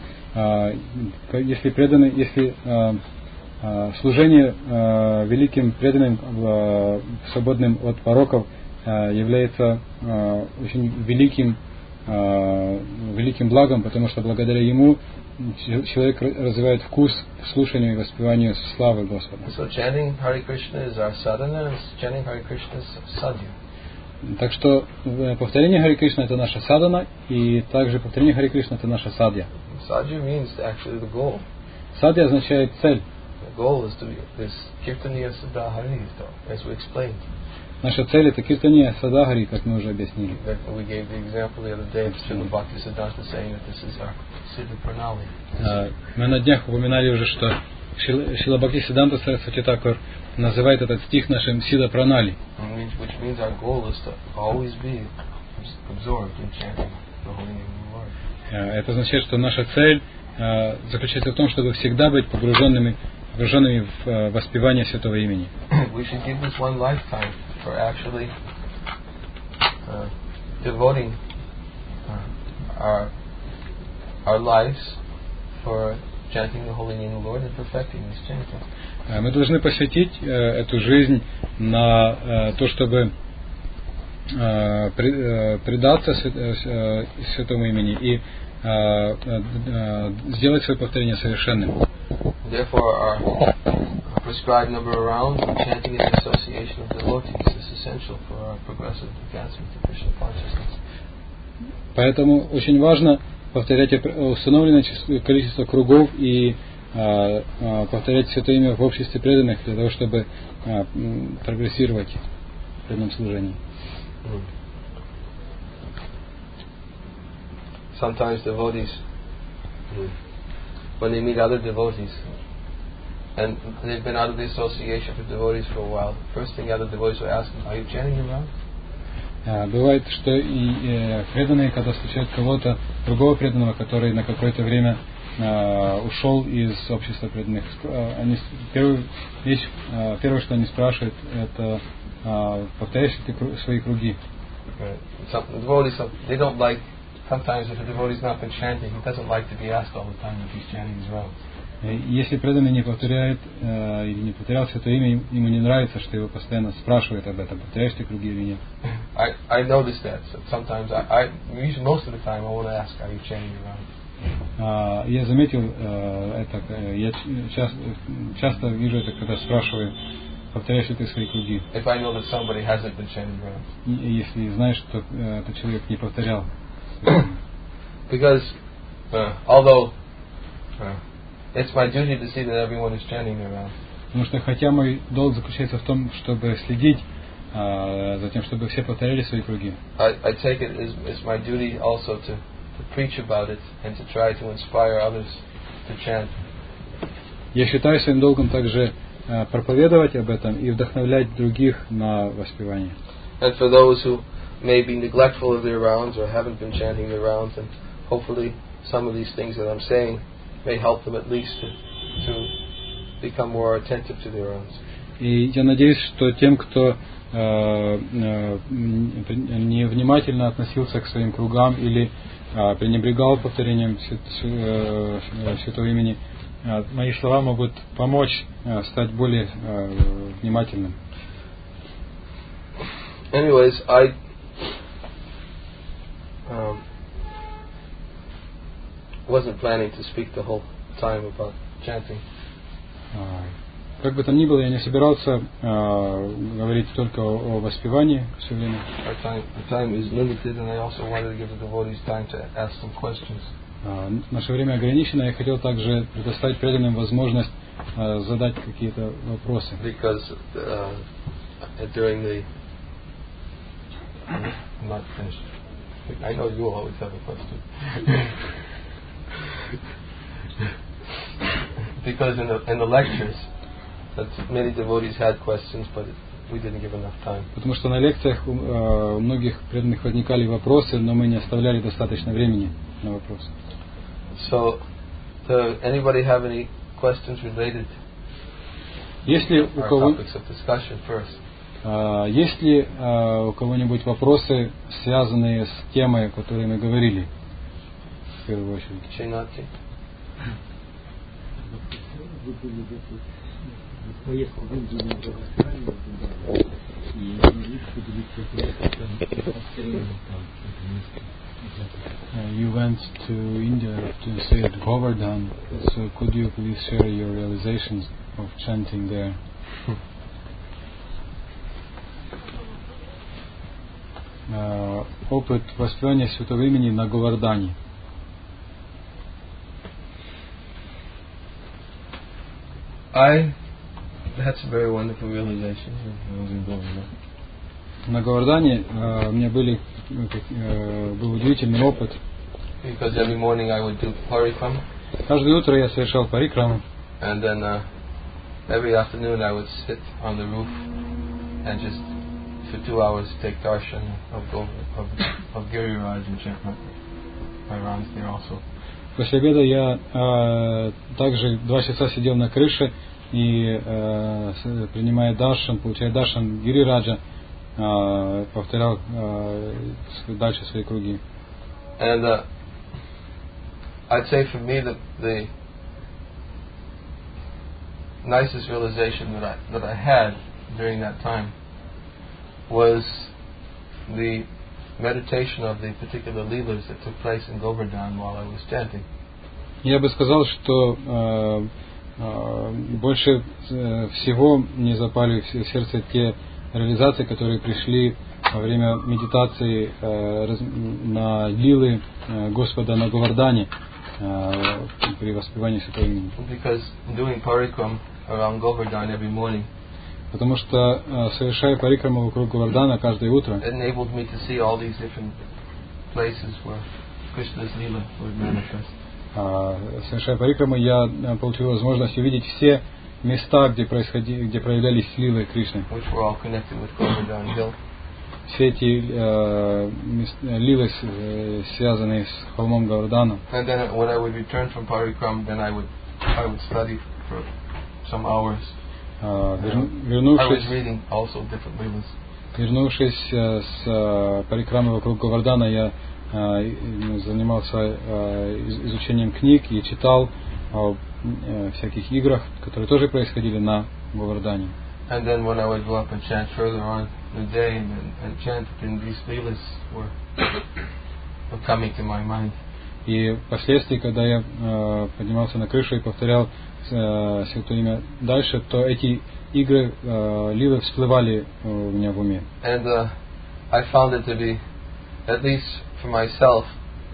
если служение великим преданным, свободным от пороков, является очень великим благом, потому что благодаря ему человек развивает вкус к слушанию и воспеванию славы Господа. So chanting Hare Krishna is our sadhana, and chanting Hare Krishna is sadhya. Так что повторение Харе Кришна это наша садхана, и также повторение Харе Кришна это наша садья. Sadhya means actually the goal. Садья означает цель. The goal is to be this kirtaniya sada hari, as we explained. Наша цель это киртания садагари, как мы уже объяснили. We gave the example the other day of Srila Bhaktisiddhanta saying that this is our Siddha Pranali. Мы на днях упоминали уже, что Шрила Бхактисиддханта Сарасвати Такур называет этот стих нашим Сидха Пранали. Which means our goal is to always be absorbed in chanting the holy name of the Lord. Это означает, что наша цель заключается в том, чтобы всегда быть погруженными в воспевание святого имени. We should give this one lifetime for actually devoting our lives for chanting the holy name of the Lord and perfecting this chanting. Мы должны посвятить эту жизнь на то, чтобы предаться святому имени и сделать свое повторение совершенным. Therefore, our prescribed number of rounds of chanting in the association of devotees is essential for our progressive advancement to Krishna consciousness. Поэтому очень важно повторять установленное количество кругов и повторять святое имя в обществе преданных для того, чтобы прогрессировать в преданном служении. Sometimes devotees, when they meet other devotees, and they've been out of the association with devotees for a while, the first thing other devotees will ask them, are you chanting your round? Бывает, что и преданные, когда встречают кого-то, другого преданного, который на какое-то время ушел из общества преданных, они первое, что они спрашивают, это повторяешь ли ты свои круги? Some devotees, they don't like. Sometimes if a devotee is not been chanting, he doesn't like to be asked all the time if he's chanting his rounds. Если преданный не повторяет или не повторял святое имя, ему не нравится, что его постоянно спрашивают об этом, повторяешь ты круги или нет. I noticed that. So sometimes most of the time, I want to ask, are you chanting your rounds? Я заметил это, я часто вижу это, когда спрашиваю, повторяешь ли ты свои круги. If I know that somebody hasn't been chanting rounds. Если знаешь, что этот человек не повторял. Because although it's my duty to see that everyone is chanting their rounds. Потому что хотя мой долг заключается в том, чтобы следить за тем, чтобы все повторяли свои круги. I take it as my duty also to preach about it and to try to inspire others to chant. Я считаю своим долгом также проповедовать об этом и вдохновлять других на воспевание. And for those who may be neglectful of their rounds or haven't been chanting their rounds, and hopefully some of these things that I'm saying may help them at least to become more attentive to their rounds. И я надеюсь, что тем, кто невнимательно относился к своим кругам или пренебрегал повторением святого имени, мои слова могут помочь стать более внимательным. Anyways, I wasn't planning to speak the whole time about chanting. Как бы там ни было, я не собирался говорить только о воспевании все время. Our time is limited, and I also wanted to give the devotees time to ask some questions. Наше время ограничено, я хотел также предоставить преданным возможность задать какие-то вопросы. Because during the I'm not finished. I know you always have a question. Because in the lectures, that many devotees had questions, but we didn't give enough time. Потому что на лекциях у многих преданных возникали вопросы, но мы не оставляли достаточно времени на вопросы. So, anybody have any questions related Если to our topics of discussion first? Есть ли у кого-нибудь вопросы, связанные с темой, о которой мы говорили, в первую очередь? Шинати? Поехал в Индию на православие и говорит, что You went to India to say at Govardhan, so could you please share your realizations of chanting there? Опыт воспевания святого имени на Говардане. That's a very wonderful realization. На Говардане у меня был удивительный опыт. Because every morning I would do parikram. Каждое утро я совершал парикраму. And then every afternoon I would sit on the roof and just for 2 hours take darshan of Giriraj and chant my rounds there also. После обеда я также 2 часа сидел на крыше и принимая даршан, получая даршан Гирираджа, повторял дальше свои круги. And I'd say for me the nicest realization that I had during that time was the meditation of the particular leelas that took place in Govardhan while I was chanting. Я бы сказал, что больше всего мне запали в сердце те реализации, которые пришли во время медитации на лилы Господа на Говардане при воспевании святого имени. Because doing parikram around Govardhan every morning, потому что совершая парикраму вокруг Говардана каждое утро, it enabled me to see all these different places where Krishna's lila would manifest. Совершая парикраму, я получил возможность увидеть все места, где проявлялись лилы Кришны. Which were all connected with Govardhan Hill. Все эти лилы, связанные с холмом Говардана. And then when I would return from parikram, then I would study for some hours. I was reading also different lillas. Вернувшись с парикрамы вокруг Говардана, я занимался изучением книг и читал о всяких играх, которые тоже происходили на Говардане. And then when I would go up and chant further on the day and chant, then these leelas were coming to my mind. И впоследствии, когда я поднимался на крышу и повторял святое имя дальше, то эти игры, лилы всплывали у меня в уме. And I found it to be, at least for myself,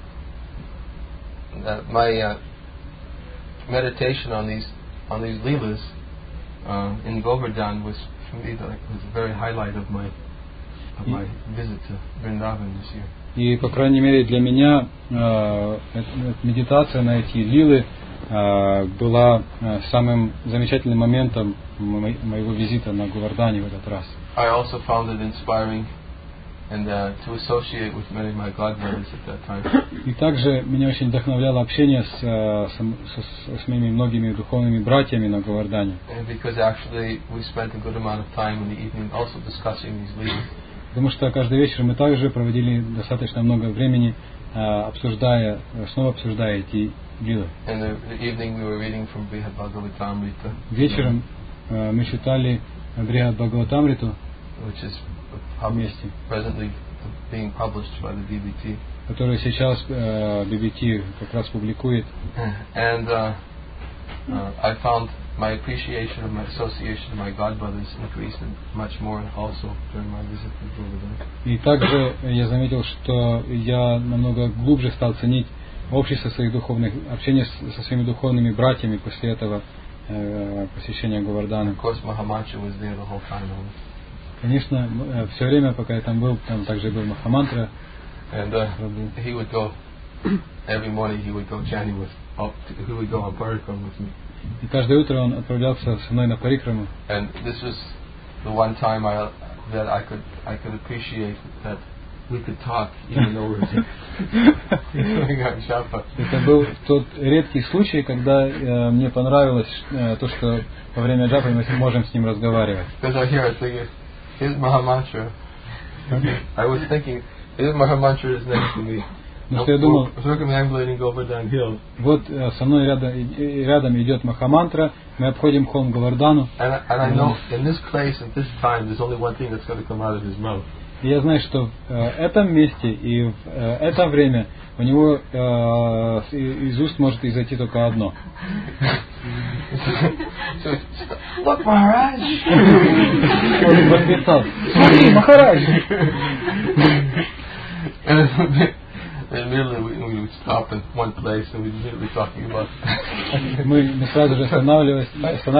that my meditation on these leelas in Govardhan was for me was a very highlight of my visit to Vrindavan this year. И по крайней мере для меня медитация на эти лилы была самым замечательным моментом моего визита на Говардане в этот раз. I also found it inspiring and to associate with many of my godbrothers at that time. И также меня очень вдохновляло общение с моими многими духовными братьями на Говардане. And because actually we spent a good amount of time in the evening also discussing these leelas. Потому что каждый вечер мы также проводили достаточно много времени, снова обсуждая эти лилы. In the evening we were reading from Brihad Bhagavatamrita. Вечером мы читали Брихад Бхагаватамриту, which is вместе, presently being published by the BBT. Который сейчас BBT как раз публикует. And I found my appreciation of my association of my godbrothers increased much more also during my visit to Govardhan. И также я заметил, что я намного глубже стал ценить общество своих духовных, общение со своими духовными братьями после этого посещения Говардхана. Of course, Mahamantra was there the whole time. Конечно, все время, пока я там был, там также был Махамантра. And he would go every morning. He would go chanting with. He would go on parikram with me. И каждое утро он отправлялся со мной на парикраму. And this was the one time that I could appreciate that we could talk even though we were doing our japa. Это был тот редкий случай, когда мне понравилось то, что во время джапы мы можем с ним разговаривать. Because I thinking, his Mahamantra. I was thinking, his Mahamantra is next to me. Ну что я думал, circumambulating Govardhan Hill. Вот со мной рядом идет Махамантра, мы обходим холм Говардхану. And I know in this place at this time there's only one thing that's going to come out of his mouth. И я знаю, что в этом месте и в это время у него из уст может изойти только одно. Look, Maharaj! Он восклицал: смотри, Махарадж! And immediately we would stop in one place and we'd immediately talking about. Мы сразу же останавливались.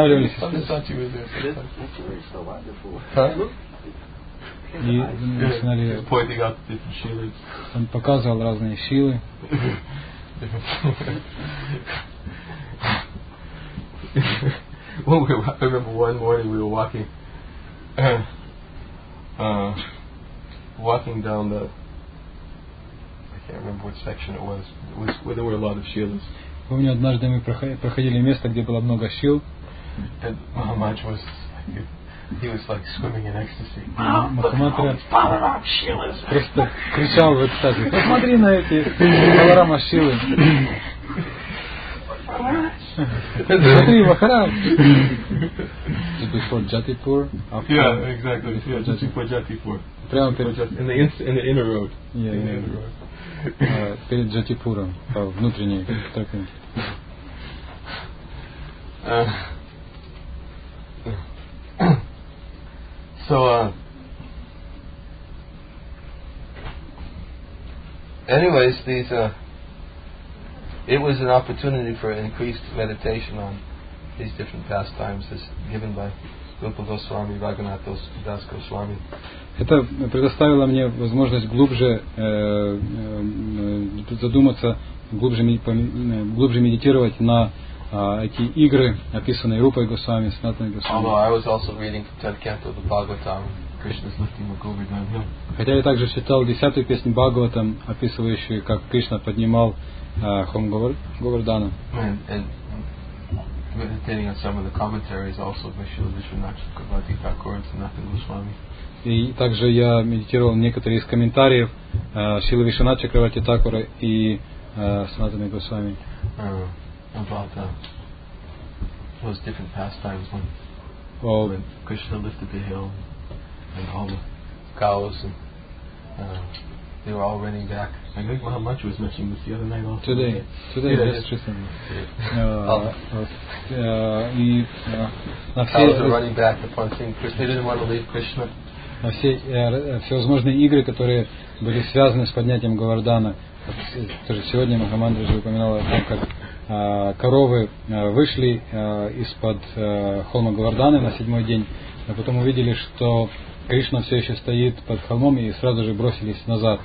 И начинали. Он показывал разные шилы. Well, I remember one morning we were walking down the. I can't remember which section it was. It was where there were a lot of shilas. Помню, однажды мы проходили место, где было много шил. And Maharaj was, he was like swimming in ecstasy. Махамантра просто кричал в экстазе: посмотри на эти панорама шилы. Смотри, Махарадж. Before Jatipur? Yeah, exactly. Before Jatipur. Прямо перед in the inner road. Yeah, in the inner road. Перед Джатипуром, по внутренней тропинке. So, anyways, it was an opportunity for increased meditation on these different pastimes as given by Rupa Goswami, Raghunath Das Goswami. Это предоставило мне возможность глубже задуматься, глубже медитировать на эти игры, описанные Рупой Госвами, Санатаной Госвами. Хотя я также читал 10-ю песню Бхагаватам, описывающую, как Кришна поднимал холм Говардхана. Meditating on some of the commentaries also by Srila Vishwanath Chakravarti Thakur and Sanatana Goswami. И также я медитировал некоторые из комментариев Шрилы Вишванатха Чакраварти Тхакура и Санатаны Госвами. About those different pastimes when Krishna lifted the hill and all the cows and they were all running back. I think Mahamantra was mentioning this the other night also. Today, just recently. Cows were running back upon seeing Krishna. They didn't want to leave Krishna. Всевозможные игры, которые были связаны с поднятием Говардхана. Тоже сегодня Махамандра же упоминала о том, как коровы вышли из-под холма Говардханы на 7-й день, а потом увидели, что Кришна все еще стоит под холмом, и сразу же бросились назад.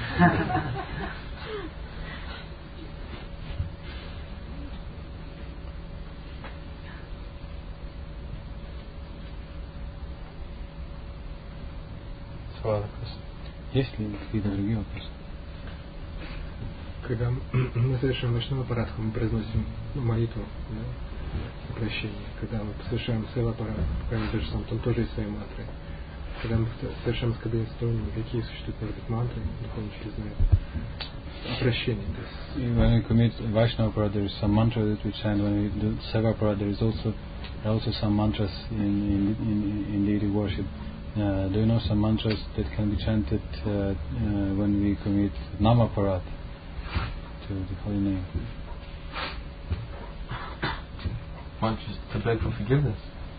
Есть ли какие-то другие вопросы? Когда мы совершаем Вайшнава-парадху, мы произносим молитву, да, прощения. Когда мы совершаем Сева-парадху, там тоже есть свои мантры. Когда мы совершаем Скадын Стони, какие существуют, может быть, мантры, духовнички знают. Прощение. When we commit Vaishnava Parad, there is some mantra that we chant. When we do Seva Parad, there is also some mantras in deity worship. Do you know some mantras that can be chanted when we commit Nama Parad to the holy name? front just to beg for forgiveness.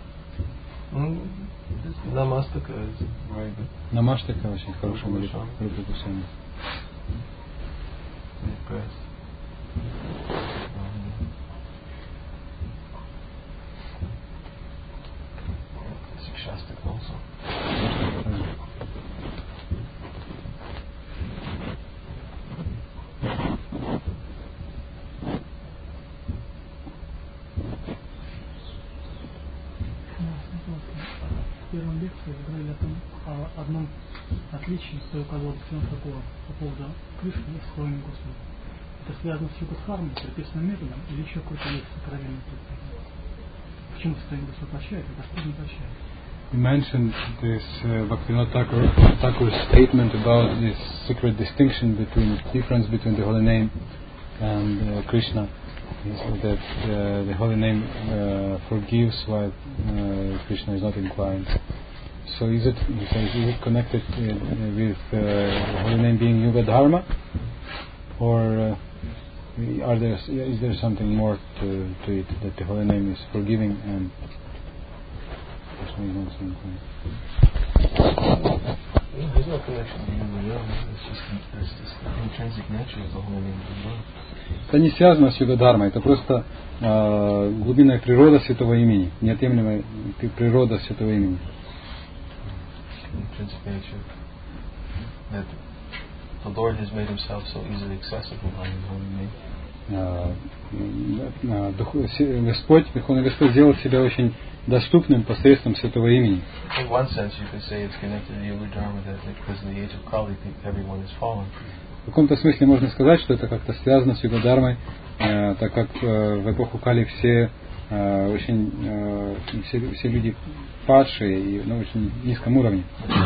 This Namastaka is very good. Намаштака очень хорошая молитва. Руку Гусейна. Shastaka also. В первом лекции вы говорили о одном отличии, что указывал такого по поводу Кришны и слоем Господа. Это связано с югадхармой, прописанным методом, или еще какой-то есть сокровенный метод? Почему слоем Господа прощает, а Господь не прощает? You mentioned this Bhaktivinoda Thakur's statement about this secret distinction between difference between the holy name and Krishna. He said that the holy name forgives while Krishna is not inclined. So is it connected with the holy name being Yuga Dharma, or is there something more to it, that the holy name is forgiving and Krishna is not inclined? No, there's no connection between the realm. It's just the intrinsic nature of the holy name of God. Это не связано с Юга-дхармой, это просто глубинная природа святого имени, неотъемлемая природа святого имени. Intrinsic nature. That the Lord has made himself so easily accessible by his holy name. Господь, Верховный Господь, сделал себя очень доступным посредством святого имени. In one sense, you could say it's connected to Yuga Dharma, that because in the age of Kali, everyone is fallen. В каком-то смысле можно сказать, что это как-то связано с Юга-дхармой, так как в эпоху Кали все люди падшие и на очень низком уровне.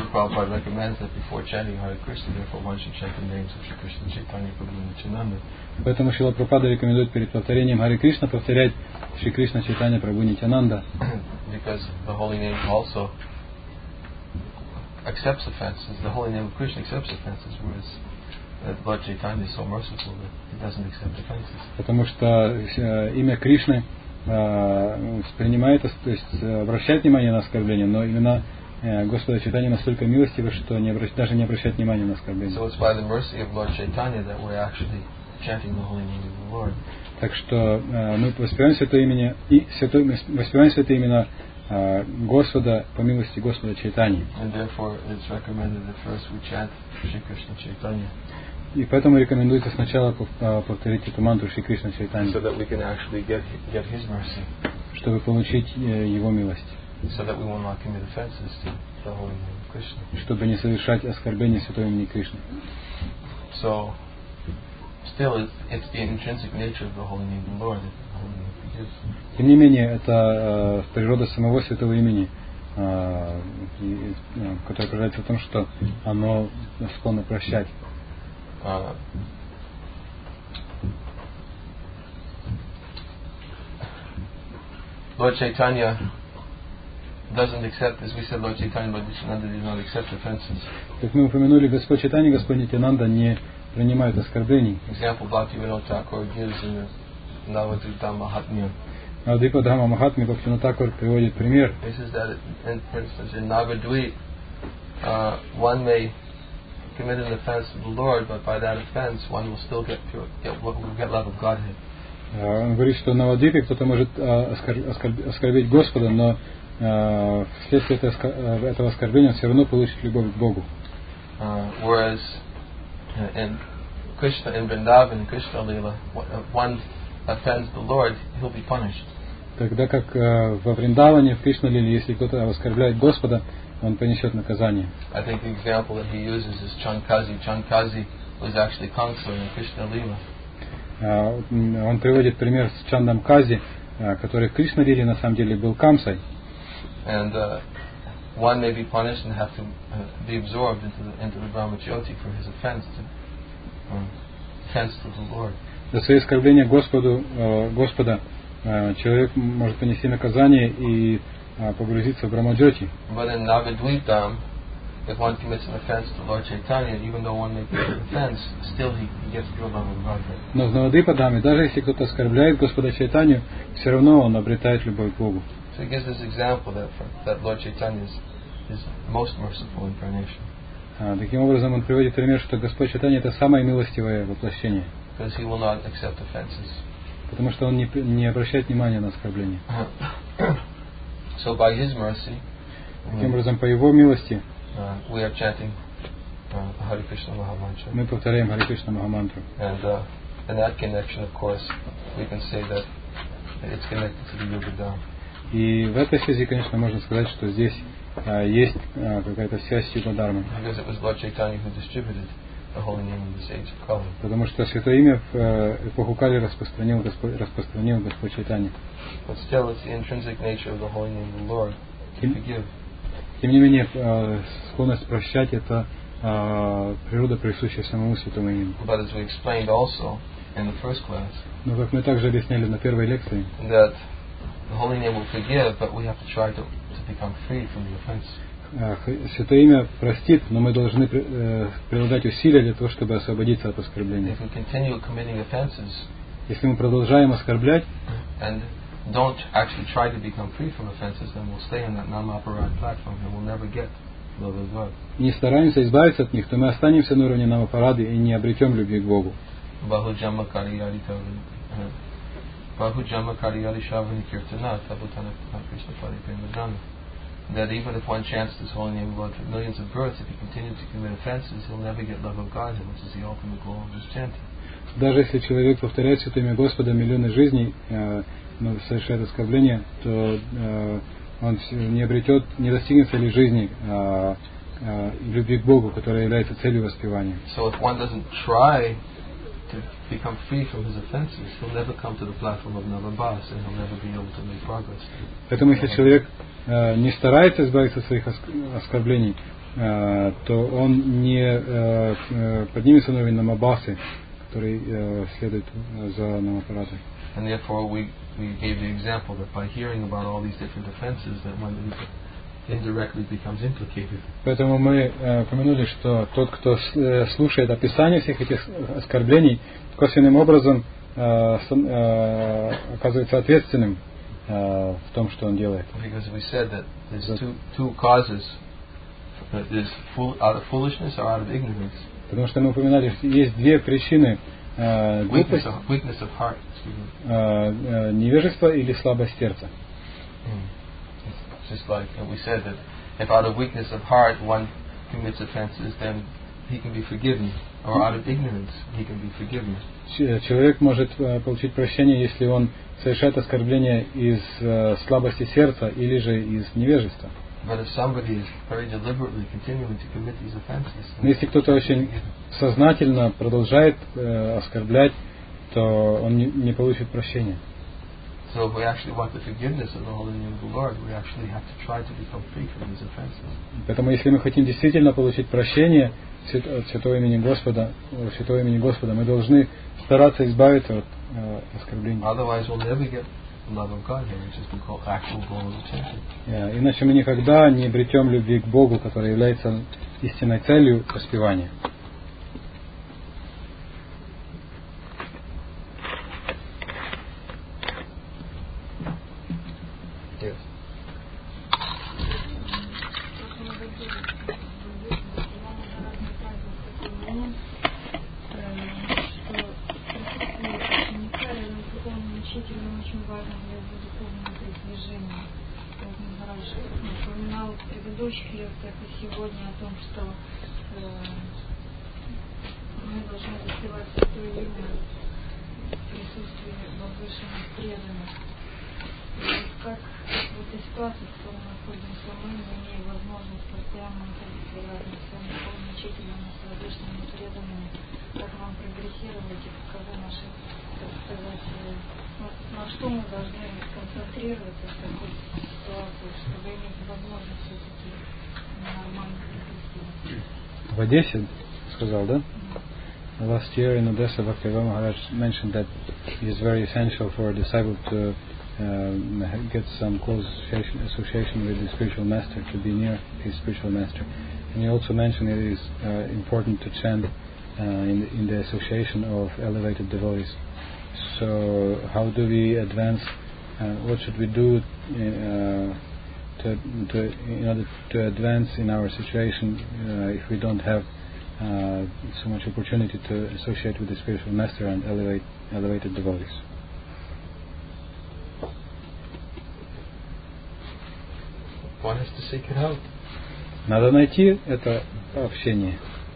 Поэтому Шрила Прабхупада рекомендует перед повторением Харе Кришна повторять Шри Кришна Чайтанья Прабху Нитьянанда. Because the holy name also accepts offenses. The holy name of Krishna accepts offenses, whereas Lord Chaitanya is so merciful that he doesn't accept offenses. Потому что имя Кришны воспринимает, то есть обращает внимание на оскорбление, но именно Господа Чайтанья настолько милостивы, что даже не обращает внимания на оскорбление. So it's by the mercy of Lord Chaitanya that we're actually chanting the holy name of the Lord. Так что мы воспеваем святое имя Господа по милости Господа Чайтаньи. And therefore it's recommended that first we chant Shri Krishna Chaitanya. И поэтому рекомендуется сначала повторить эту мантру Шри Кришна Чайтанья, so that we can actually get his mercy, чтобы получить его милость, so that we will not commit offenses to the holy name of Krishna, чтобы не совершать оскорбления святого имени Кришны. So still it's the intrinsic nature of the holy name of the Lord that the holy name forgives. Тем не менее, это природа самого святого имени, которая проявляется в том, что оно склонно прощать. Lord Chaitanya doesn't accept, as we said, Lord Chaitanya Nityananda did not accept offenses. Как мы упомянули, Господь Чайтанья, Господь Нитьянанда не принимает оскорблений. Example Bhaktivinoda Thakur gives in the Navadvita Mahatmya. Навадвипа-дхамма Махатми Бхактивинода Тхакур приводит пример. He says that, for instance, in Navadvip, one may commit an offense to the Lord, but by that offense, one will still get love of Godhead. Он говорит, что на Навадвипе кто-то может оскорбить Господа, но вследствие этого оскорбления он все равно получит любовь к Богу. Whereas in Krishna, in Vrindavan, Krishna Lila, one offends the Lord, he'll be punished. Тогда как во Вриндаване, в Кришна-лиле, если кто-то оскорбляет Господа, он понесет наказание. I think the example that he uses is Chankazi. Chankazi was actually Kamsa in Krishna Lila. Он приводит пример с Чандам Кази, который в Кришна-лиле на самом деле был Камсой. And one may be punished and have to be absorbed into the Brahmajyoti for his offense to the Lord. За свои оскорбления Господа человек может понести наказание и погрузиться в Брамаджоти. But in Navadvipam, if one commits an offense to Lord Chaitanya, even though one makes an offense, still he gets pure love of God. Но с Навадвипадами, даже если кто-то оскорбляет Господа Чайтанью, все равно он обретает любовь к Богу. So he gives this example that Lord Chaitanya is most merciful incarnation. Таким образом, он приводит пример, что Господь Чайтанья это самое милостивое воплощение. Because he will not accept offenses. Потому что он не обращает внимания на оскорбления. So by his mercy, таким образом, по его милости, we are chanting Hare Krishna Mahamantra. Мы повторяем Hare Krishna Mahamantra. And in that connection, of course, we can say that it's connected to the Yoga Dharma. И в этой связи, конечно, можно сказать, что здесь есть какая-то связь с Юга-дharмой. Because it was Lord Chaitanya who distributed the holy name in this age of Kali. Потому что святое имя в эпоху Кали распространил Господь Чайтанья. But still, it's the intrinsic nature of the holy name of the Lord to forgive. Тем не менее, склонность прощать это природа, присущая самому святому имени. But as we explained also in the first class, но как мы также объясняли на первой лекции, that the holy name will forgive, but we have to try to become free from the offense. Святое имя простит, но мы должны прилагать усилия для того, чтобы освободиться от оскорбления. If we continue committing offenses, если мы продолжаем оскорблять, and don't actually try to become free from offenses, then we'll stay on that Namaparad platform and we'll never get love of God. Не стараемся избавиться от них, то мы останемся на уровне Намапарады и не обретем любви к Богу. Bahujama kariyari shavani kirtana tabutana Krishna pari premadana. That even if one chants this holy name of God for millions of births, if he continues to commit offenses, he'll never get love of God, which is the ultimate goal of this chanting. Даже если человек повторяет святое имя Господа миллионы жизней, но совершает оскорбление, то он не достигнет цели жизни любви к Богу, которая является целью воспевания. So if one doesn't try to become free from his offenses, he'll never come to the platform of Navabhas and he'll never be able to make progress. Поэтому если человек не старается избавиться от своих оскорблений, то он не поднимется на уровень Намабасы, который следует за Намапарадой. And therefore we gave the example that by hearing about all these different offenses, that one indirectly becomes implicated. Поэтому мы упомянули, что тот, кто слушает описание всех этих оскорблений, косвенным образом оказывается ответственным в том, что он делает. Because we said that there's two causes. There's out of foolishness or out of ignorance. Потому что мы упоминали, что есть две причины: weakness of heart. Невежество или слабость сердца. Just like we said that if out of weakness of heart one commits offenses, then he can be forgiven, or out of ignorance he can be forgiven. Человек может получить прощение, если он совершает оскорбление из слабости сердца или же из невежества. But if somebody is very deliberately continuing to commit these offenses, но если кто-то очень сознательно продолжает оскорблять, то он не получит прощения. So if we actually want the forgiveness of the holy name of the Lord, we actually have to try to become free from these offenses. Поэтому если мы хотим действительно получить прощение от святого имени Господа, мы должны стараться избавиться от оскорблений. Otherwise we'll never get love of God here, which is the actual goal of the chanting. Иначе мы никогда не обретем любви к Богу, которая является истинной целью воспевания. Yes. Очень важно для его духовного продвижения. Махарадж упоминал в предыдущих лекциях и сегодня о том, что мы должны воспевать святое имя в присутствии возвышенных преданных. И как в этой ситуации, в которой находимся мы, не имея возможности постоянно находиться рядом с своим духовным учителем, с возвышенными преданными, как вам прогрессировать и каковы наши, так сказать, на что мы должны концентрироваться в такой ситуации, чтобы иметь возможность все-таки нормально прогрессировать. В Одессе, сказал, да? Last year in Odessa, Bhaktivedanta Maharaj mentioned that it is very essential for a disciple to get some close association with the spiritual master, to be near his spiritual master. And you also mentioned it is important to chant in the association of elevated devotees. So how do we advance? What should we do in order to advance in our situation if we don't have so much opportunity to associate with the spiritual master and elevated devotees? One has to seek it out. Надо найти это общение.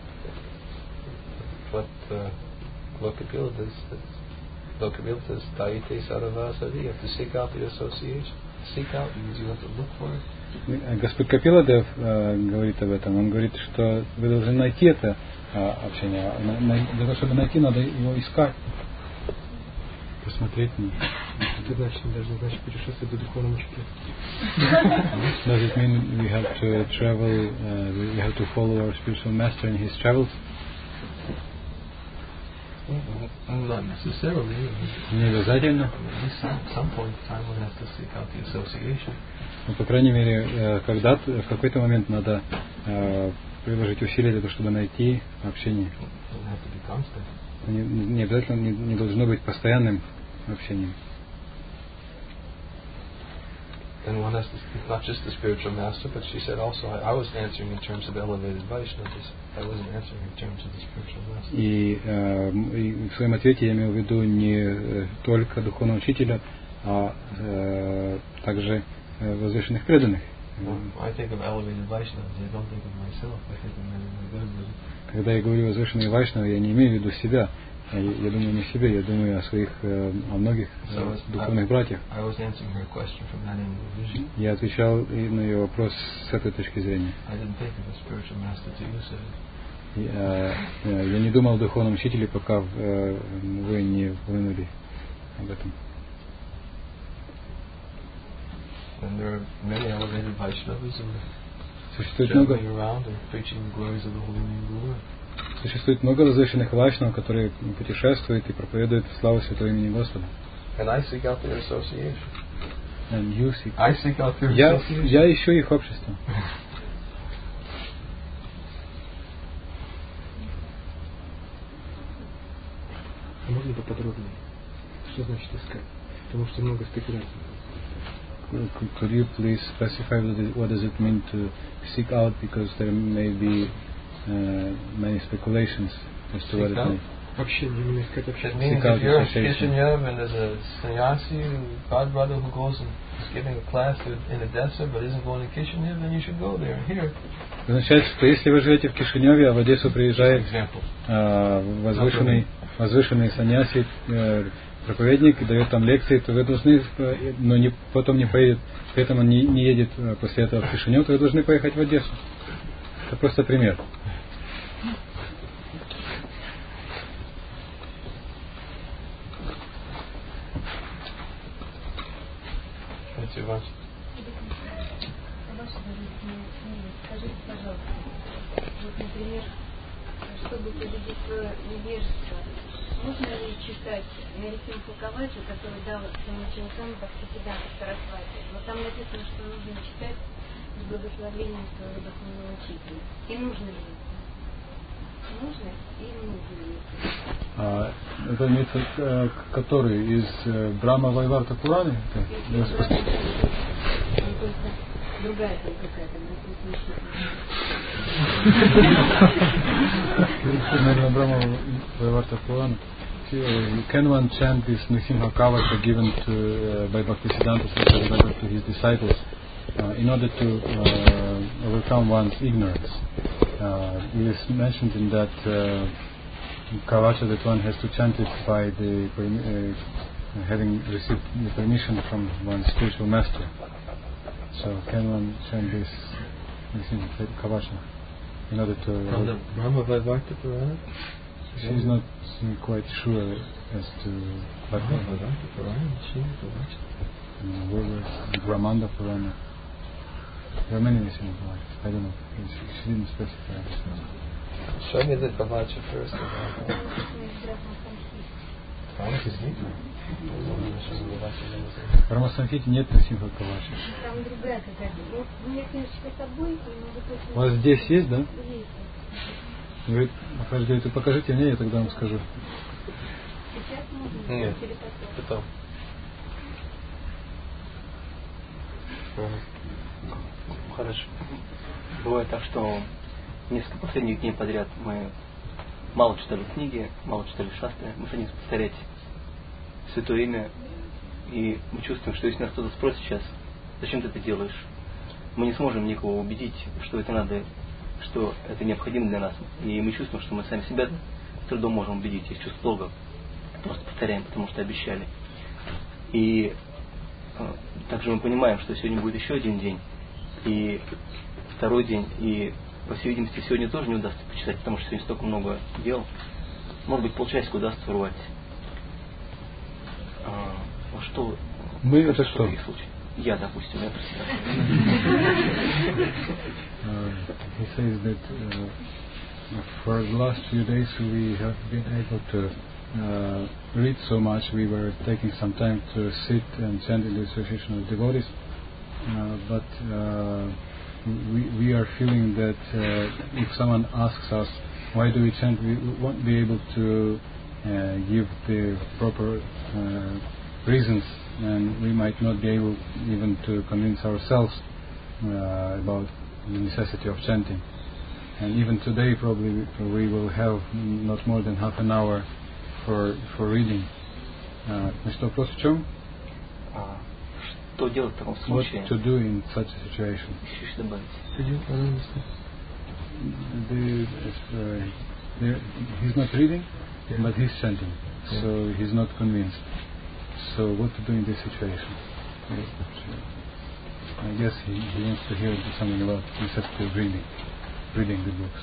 What Lokapila does. Lokapila says, "Taite saravasadi." You have to seek out the association. Seek out means you have to look for it. Господь Капиладев говорит об этом. Он говорит, что вы должны найти это общение. Для того, чтобы найти, надо его искать, посмотреть на него. Это значит путешествовать до духовного учителя. Does it mean we have to travel? We have to follow our spiritual master in his travels? Not necessarily. Не обязательно. At some point in time, one has to seek out the association. Но, по крайней мере, когда-то, в какой-то момент надо приложить усилия для того, чтобы найти общение. Не обязательно, не должно быть постоянным общением. And one has to, not just the spiritual master, but she said also, I was answering in terms of elevated Vaishnavas. I wasn't answering in terms of the spiritual master. И в своем ответе я имел в виду не только духовного учителя, а также возвышенных преданных. I think of elevated Vaishnavas, I don't think of myself. I think of many of. Когда я говорю возвышенные Вайшнавы, я не имею в виду себя. Я думаю не о себе, я думаю о многих духовных братьях. Я отвечал на ее вопрос с этой точки зрения. Я не думал о духовном учителе, пока вы не упомянули об этом. Существует много возвышенных вайшнавов, которые путешествуют и проповедуют славу святого имени Господа. And I seek out their association. And you seek. I seek out their association. Я ищу их общество. А можно поподробнее? Что значит искать? Потому что много спекуляций. Could you please specify what does it mean to seek out, because there may be many speculations as to what it means. Общение, именно искать общение. It means if you're in Kishinev and there's a sannyasi, godbrother who goes and is giving a class in Odessa but isn't going to Kishinev, then you should go there and hear. Означает, что если вы живете в Кишиневе, а в Одессу приезжает возвышенный саньяси, проповедник, и дает там лекции, то вы должны, но потом не поедет, поэтому он не едет после этого в Кишинев, то вы должны поехать в Одессу. Это просто пример. Скажите, пожалуйста, вот, например, чтобы победить свое невежество, нужно ли читать Нарисимха Кавача, который дал своим ученикам Бхактисиддханта Сарасвати? Но там написано, что нужно читать с благословением своего духовного учителя. И нужно ли это? Нужно и нужно ли это? Это имеется, который из Брахма Вайварта Пураны? Другая там какая-то, наверное, Брахма Вайварта Пурана. Can one chant this Nrsimha Kavacha given by Bhaktisiddhanta Saraswati to his disciples in order to overcome one's ignorance? It is mentioned in that Kavacha that one has to chant it by the having received the permission from one's spiritual master. So can one chant this Kavacha in order to... From the Brahma Vaivarta Purana? She's not quite sure as to what Vaivarta Purana. where was Brahmanda Purana. There are many missing parts. I don't know. She didn't specify. Show me the Kavacha first. В Рамасанхите нет Насимха Кавачи. Там другая какая-то. Вот у меня книжечка с собой, и может быть... У вас здесь есть, да? Есть. Говорит, Махарадж говорит, покажите мне, я тогда вам скажу. Сейчас можно, Нет, или потом? потом. Хорошо. Бывает так, что несколько последних дней подряд мы мало читали книги, мало читали шастры, мы садимся повторять святое имя, и мы чувствуем, что если нас кто-то спросит сейчас, зачем ты это делаешь, мы не сможем никого убедить, что это надо, что это необходимо для нас. И мы чувствуем, что мы сами себя с трудом можем убедить. Есть чувство долга. Просто повторяем, потому что обещали. И также мы понимаем, что сегодня будет еще один день, и второй день, и, по всей видимости, сегодня тоже не удастся почитать, потому что сегодня столько много дел. Может быть, полчасика удастся урвать. Что? Мы это что? Я, допустим, я представляю. He says that for the last few days we have been able to read so much. We were taking some time to sit and chant in the association of devotees, but we are feeling that if someone asks us why do we chant, we won't be able to give the proper reasons, and we might not be able even to convince ourselves about the necessity of chanting. And even today probably we will have not more than half an hour for reading. Значит, вопрос в чем? Что делать в таком случае? What to do in such a situation? Еще добавить. He's not reading, but he's chanting, so he's not convinced. So what to do in this situation? I guess he wants to hear something about necessity of reading the books.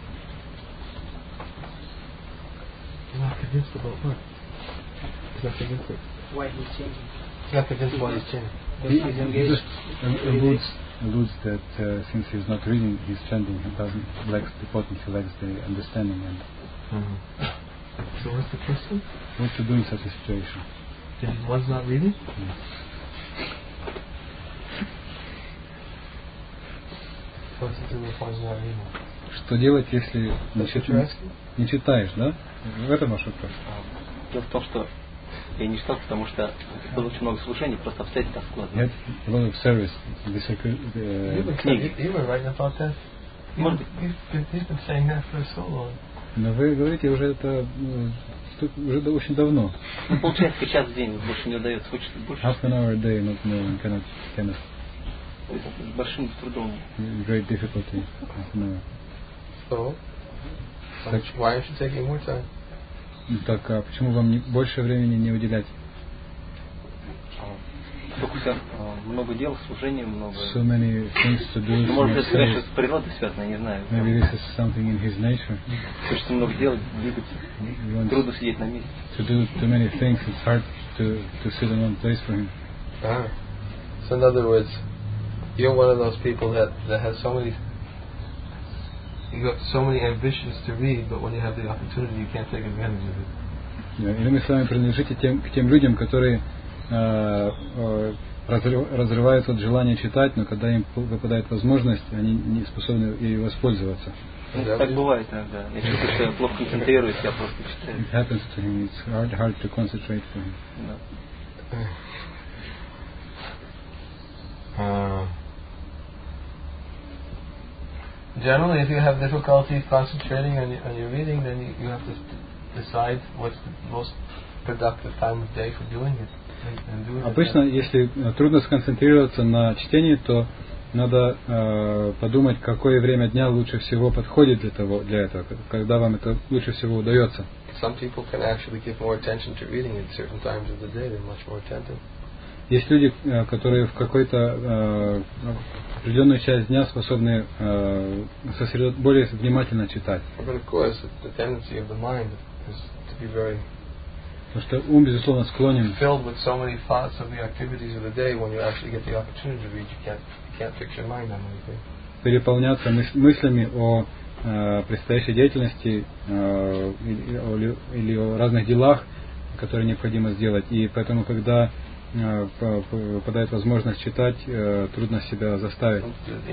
He's not convinced about what? He's not convinced Why he's changing? He's not convinced why he's changing. He just alludes that since he's not reading, he's chanting. He doesn't lacks the potency, lacks the understanding. And So what's the question? what to do in such a situation? If one's not reading? What's to do if one's not reading? Что делать, если That's what you're asking? не читаешь, да? В этом ваш вопрос. Дело в том, что я не читал, потому что было очень много слушаний, просто обстоятельства так He складывались. had a lot of service. You were writing about that. Может быть, He's been saying that for so long. Но вы говорите уже это уже очень давно. ну, полчасика, час в день больше не удается вычитать больше. Half an hour a day, not more, cannot С большим трудом. great difficulty. Half an hour. So, why aren't you taking more time? Так, а почему вам больше времени не уделять? Только у тебя много дел, служения много. So many things to do. Ну, может, это service. с природой связано, я не знаю. Maybe this is something in his nature. Хочется много делать, двигаться. He wants Трудно сидеть на месте. to do too many things. It's hard to sit in one place for him. So in other words, you're one of those people that has so many. You got so many ambitions to read, but when you have the opportunity, you can't take advantage of it. Или мы с вами принадлежите к тем людям, которые разрываются от желания читать, но когда им выпадает возможность, они не способны ей воспользоваться. Так бывает иногда. Я чувствую, что я плохо концентрируюсь, я просто читаю. It happens to him. It's hard to concentrate for him. Да. Generally, if you have difficulties concentrating on your reading, then you have to decide what's the most productive time of day for doing it. And doing Обычно, если трудно сконцентрироваться на чтении, то надо подумать, какое время дня лучше всего подходит для этого, когда вам это лучше всего удается. Some people can actually give more attention to reading at certain times of the day. They're much more attentive. Есть люди, которые в какой-то определенную часть дня способны более внимательно читать. But of course, the tendency of the mind is to be very Потому что ум, безусловно, склонен filled with so many thoughts of the activities of the day. When you actually get the opportunity to read, you can't fix your mind on anything. переполняться мыслями о предстоящей деятельности или о разных делах, которые необходимо сделать. И поэтому, когда выпадает возможность читать, трудно себя заставить.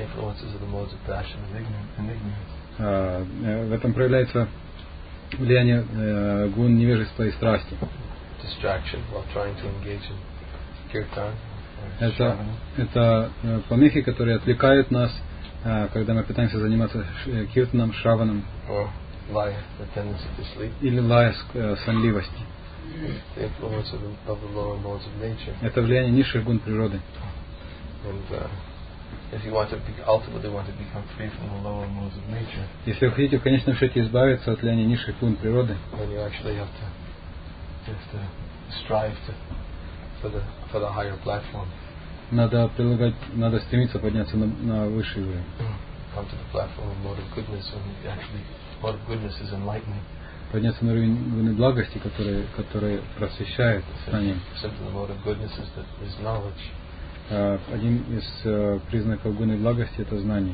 В этом проявляется влияние гун невежества и страсти. Это помехи, которые отвлекают нас, когда мы пытаемся заниматься киртаном, шраваном, или лая, сонливости. Это влияние низших гун природы. Если вы хотите в конечном счете избавиться от влияния низших гун природы, надо стремиться подняться на высший уровень. Подняться на уровень гуны благости, который просвещает знанием. Один из признаков гуны благости — это знание.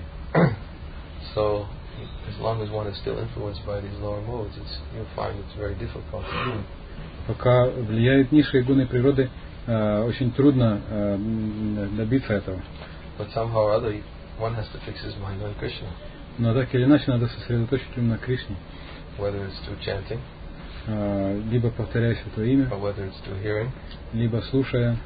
Пока влияют низшие гуны природы, очень трудно добиться этого. Но так или иначе надо сосредоточить ум на Кришне. Либо повторяя Святое Имя, либо слушая,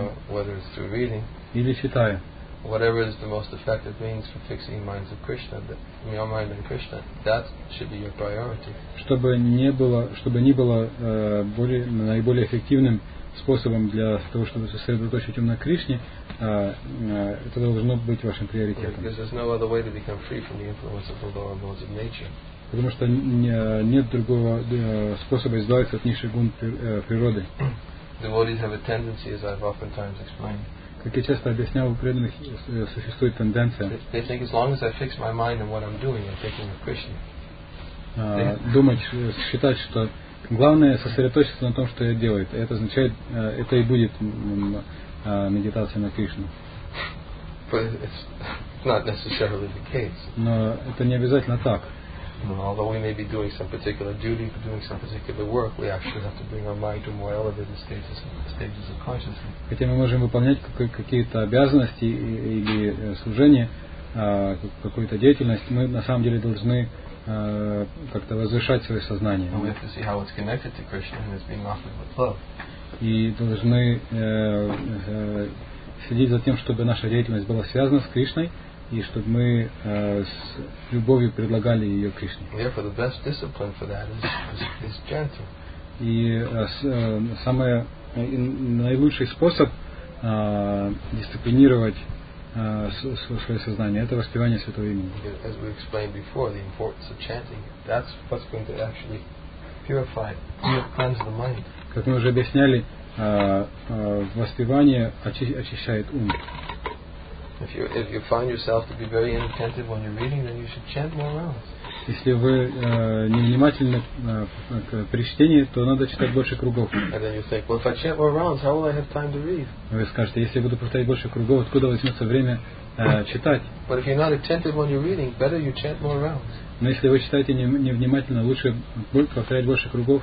или читая. Whatever is the most effective means for fixing minds of Krishna, your mind on Krishna, that should be your priority. Чтобы ни было наиболее эффективным способом для того, чтобы сосредоточить ум на Кришне, это должно быть вашим приоритетом. Потому что нет другого способа избавиться от низших гун природы. Как я часто объяснял, у преданных существует тенденция считать, что главное сосредоточиться на том, что я делаю. Это означает, это и будет медитация на Кришну. Но это не обязательно так. Although we may be doing some particular duty, doing some particular work, we actually have to bring our mind to more elevated stages of consciousness. Хотя мы можем выполнять какие-то обязанности или служение, какую-то деятельность, мы на самом деле должны как-то возвышать свое сознание. И должны следить за тем, чтобы наша деятельность была связана с Кришной, и чтобы мы с любовью предлагали ее Кришне. И самый наилучший способ дисциплинировать свое сознание — это воспевание Святого Имени. Как мы уже объясняли, воспевание очищает ум. If you find yourself to be very inattentive when you're reading, then you should chant more rounds. Если вы невнимательны при чтении, то надо читать больше кругов. And then you think, well, if I chant more rounds, how will I have time to read? Вы скажете, если я буду повторять больше кругов, откуда возьмется время читать? But if you're not attentive when you're reading, better you chant more rounds. Но если вы читаете невнимательно, лучше повторять больше кругов.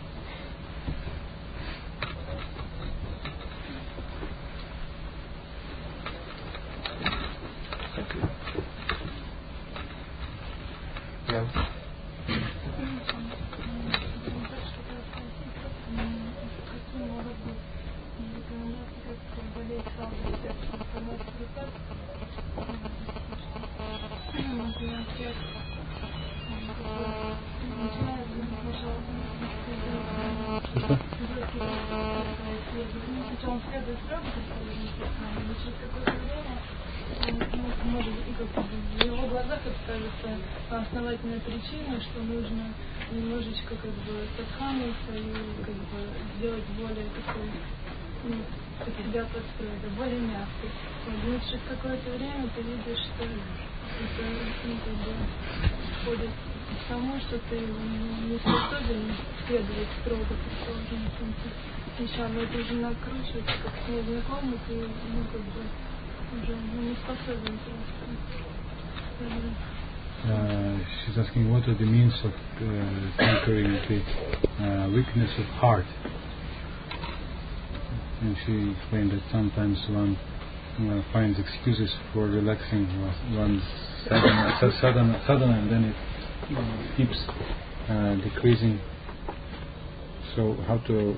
Основательная причина, что нужно немножечко садхану свою сделать более такой, себя подстроить, более мягкой. И через какое-то время ты видишь, что это входит к тому, что ты не способен следовать строго предположенным вещам, но это уже накручивается, как с незнакомым, ты уже не способен просто. She's asking what are the means of conquering the weakness of heart. and she explained that sometimes one finds excuses for relaxing one's sadhana, and then it keeps decreasing. So how to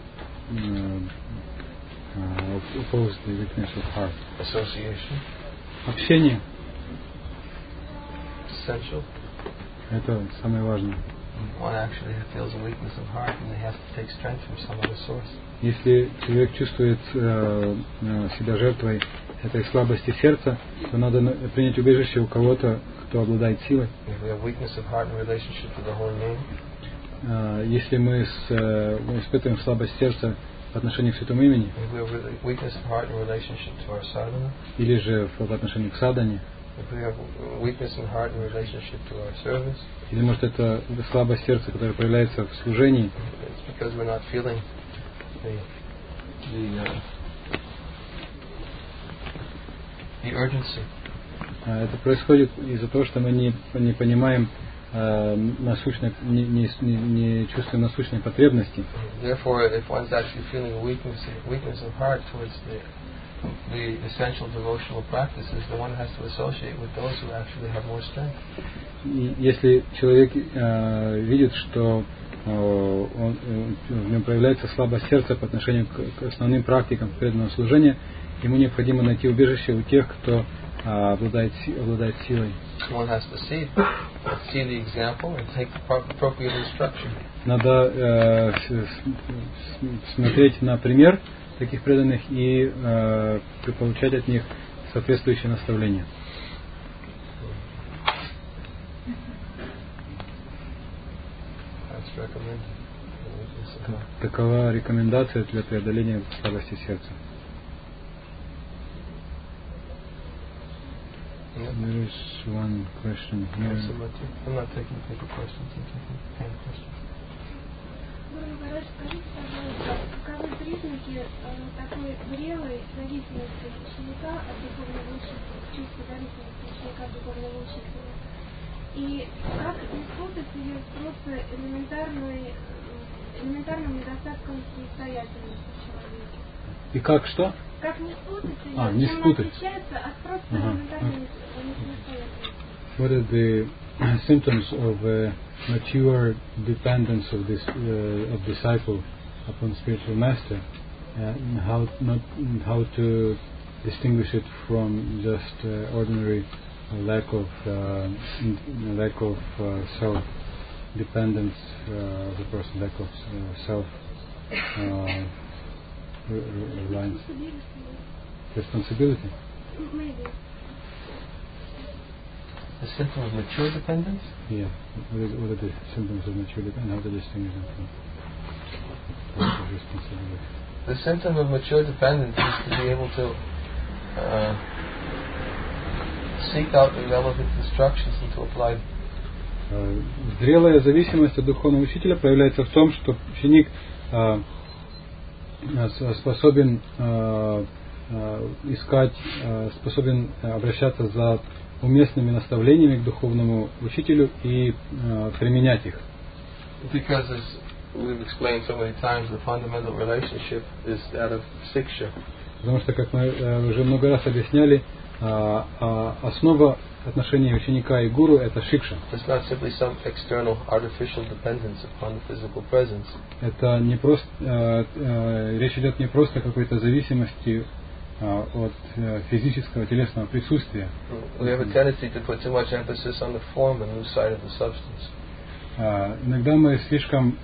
oppose the weakness of heart? Association. Общение. Essential. Это самое важное. One actually feels a weakness of heart and they have to take strength from some other source. Если человек чувствует себя жертвой этой слабости сердца, то надо принять убежище у кого-то, кто обладает силой. If we have weakness of heart in relationship to the holy name, если мы испытываем слабость сердца по отношению к святому имени, if we have weakness of heart in relationship to our sadhana, или же по отношению к садхане, if we have weakness in heart in relationship to our service, или может это слабость сердца, которая проявляется в служении, it's because we're not feeling the urgency. Это происходит из-за того, что мы не понимаем не чувствуем насущной потребности. Therefore, if one's actually feeling a weakness of heart towards the essential devotional practices, then one has to associate with those who actually have more strength. Если человек видит, что в нем проявляется слабость сердца по отношению к основным практикам преданного служения, ему необходимо найти убежище у тех, кто обладает силой. One has to see the example and take appropriate instruction. Надо смотреть на пример таких преданных и получать от них соответствующие наставления. Такова рекомендация для преодоления слабости сердца. There is one question here. I'm not taking paper questions, I'm taking pen questions. Скажите, пожалуйста, каковы признаки такой зрелой зависимости ученика от духовного учителя, чувства зависимости ученика от духовного учителя? И как не спутать ее с просто элементарным недостатком самостоятельности человека? И как что? Как не спутать ее, не чем спутать. отличается от просто элементарной самостоятельности? What are the symptoms of mature dependence of disciple upon spiritual master, and how to distinguish it from just ordinary lack of self dependence of the person, lack of self reliance, responsibility. Maybe. The symptom of mature dependence? Yeah. What are the symptoms of mature dependence? How to distinguish them from responsibility? The symptom of mature dependence is to be able to seek out the relevant instructions and to apply them. Зрелая зависимость от духовного учителя проявляется в том, что ученик способен способен обращаться за уместными наставлениями к духовному учителю и применять их. Because as we've explained so many times, the fundamental relationship is that of siksha. Потому что, как мы уже много раз объясняли, основа отношений ученика и гуру — это шикша. It's not simply some external artificial dependence upon the physical presence. Это не просто речь идет не просто о какой-то зависимости от физического телесного присутствия. We have a tendency to put too much emphasis on the form and lose sight of the substance. Иногда мы слишком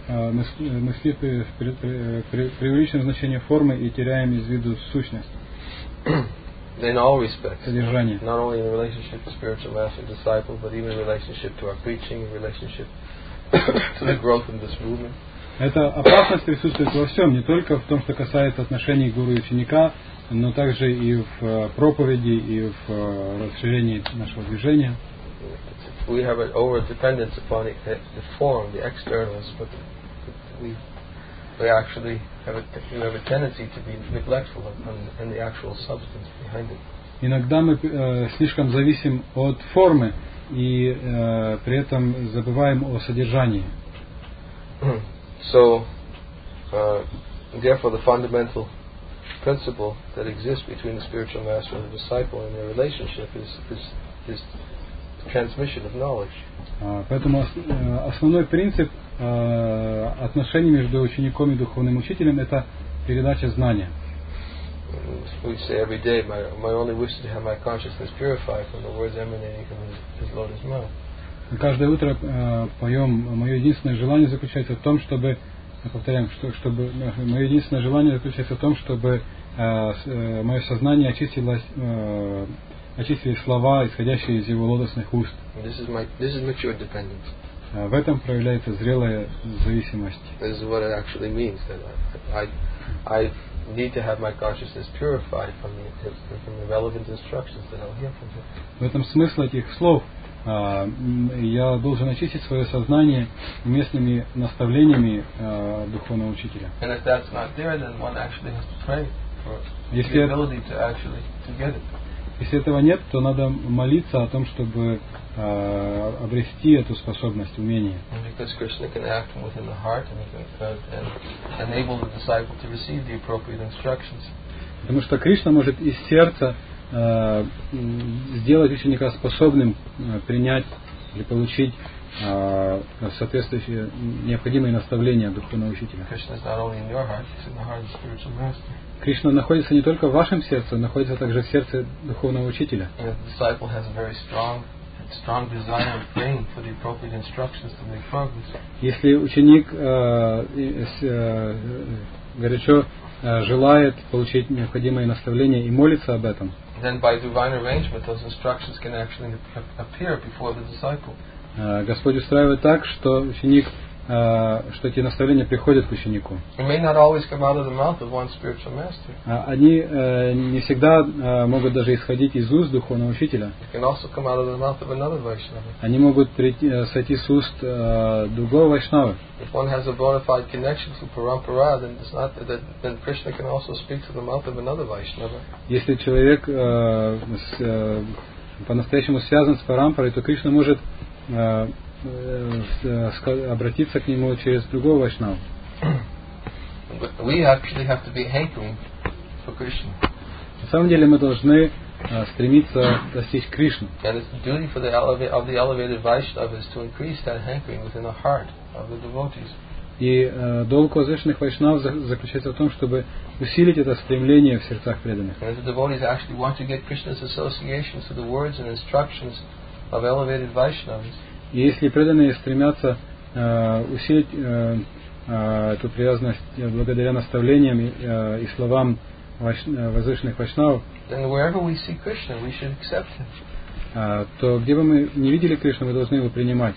преувеличиваем значение формы и теряем из виду сущность. In all respects, содержание. Not only in the relationship to spiritual master disciple, but even in relationship to our preaching, in relationship to the growth of this movement. Эта опасность присутствует во всем, не только в том, что касается отношений гуру и ученика, но также и в проповеди, и в расширении нашего движения. We have an over-dependence upon the form, the externals, but we actually have a tendency to be neglectful on the actual substance behind it. Иногда мы слишком зависим от формы и при этом забываем о содержании. So, therefore, the fundamental principle that exists between the spiritual master and the disciple in their relationship is transmission of knowledge. Поэтому основной принцип отношений между учеником и духовным учителем — это передача знания. We say every day, my only wish is to have my consciousness purified from the words emanating from His lotus mouth. Каждое утро поем: мое единственное желание заключается в том, чтобы, повторяем, чтобы мое единственное желание заключается в том, чтобы мое сознание очистили слова, исходящие из его лотосных уст. This is mature dependence. В этом проявляется зрелая зависимость. This is what it actually means, that I need to have my consciousness purified from the relevant instructions that I'll hear from Him. В этом смысл этих слов. Я должен очистить свое сознание местными наставлениями духовного учителя. And if that's not there, then one actually has to pray for the ability to actually to get it. Если этого нет, то надо молиться о том, чтобы обрести эту способность, умение. Because Krishna can act within the heart and enable the disciple to receive the appropriate instructions. Потому что Кришна может из сердца сделать ученика способным принять или получить соответствующие необходимые наставления духовного учителя. Кришна находится не только в вашем сердце, он находится также в сердце духовного учителя. Если ученик горячо желает получить необходимые наставления и молится об этом, then by divine arrangement those instructions can actually appear before the disciple. Господь устраивает так, что ученик, что эти наставления приходят к ученику. It may not always come out of the mouth of one spiritual master. Они не всегда могут даже исходить из уст духовного учителя. It can also come out of the mouth of another Vaishnava. Они могут сойти с уст другого вайшнава. If one has a bona fide connection to Parampara, then it's not then Krishna can also speak to the mouth of another Vaishnava. Если человек по-настоящему связан с Парампарой, то Кришна может обратиться к нему через другого вайшнава. We actually have to be hankering for Krishna. На самом деле мы должны стремиться достичь Кришны. And it's the duty for the elevated Vaishnava is to increase that hankering within the heart of the devotees. И долг возвышенных вайшнав заключается в том, чтобы усилить это стремление в сердцах преданных. And the devotees actually want to get Krishna's association to the words and instructions of elevated Vaishnavas. И если преданные стремятся усилить эту привязанность благодаря наставлениям и словам возвышенных вайшнавов, then wherever we see Krishna, we should accept him. То где бы мы не видели Кришну, мы должны его принимать.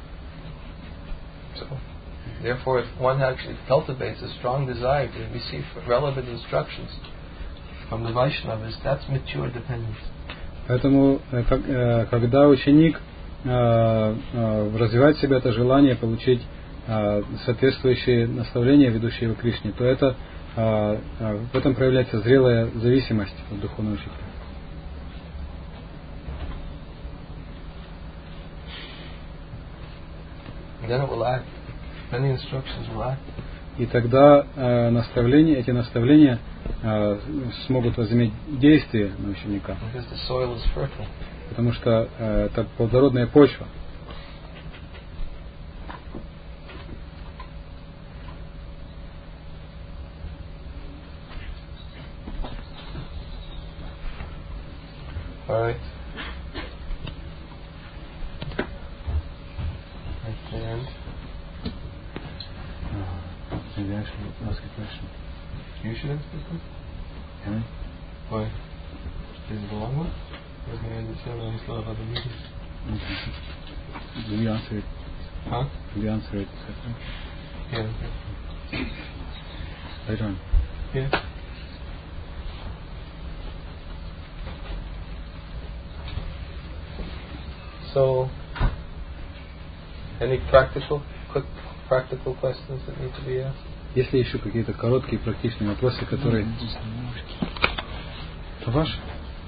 So, therefore, if one actually cultivates a strong desire to receive relevant instructions from the Vaishnavas, that's mature dependence. Поэтому, когда ученик развивает в себе это желание получить соответствующие наставления, ведущие его к Кришне, то это в этом проявляется зрелая зависимость от духовного учителя. Then it will act. Many instructions will act. И тогда эти наставления смогут возыметь действие на ученика. Because the soil is fertile. Потому что это плодородная почва. All right. At the end. Maybe I should ask a question. You should ask the question. Can I? Why? Is it a long one? Or can I understand all this love of the meeting? Okay. Will you answer it? Huh? Will you answer it? Yeah. Later on. Yeah. So, any quick practical questions that need to be asked? Есть ли еще какие-то короткие практичные вопросы, которые... Это ваш?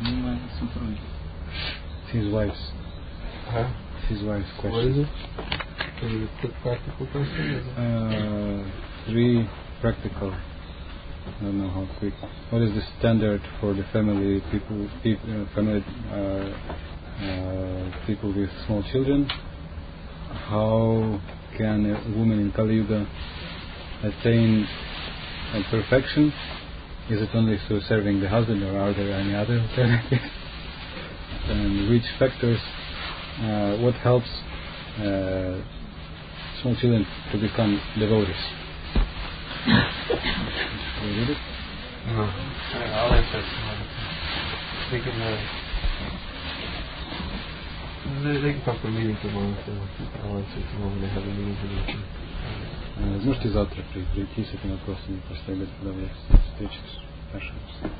His wife's. Huh? His wife's question. What is it? Is it a quick practical question? 3 practical I don't know how quick. What is the standard for the family people with small children? How can a woman in Kali Yuga attain perfection? Is it only through serving the husband, or are there any other alternatives? And which factors? What helps small children to become devotees? Can you read it? No. I'll answer it. They can come for a meeting tomorrow if they want to. I'll answer it tomorrow when they have a meeting tomorrow. Можете завтра прийти с этим вопросом, поставить, когда вы встретитесь с нашим.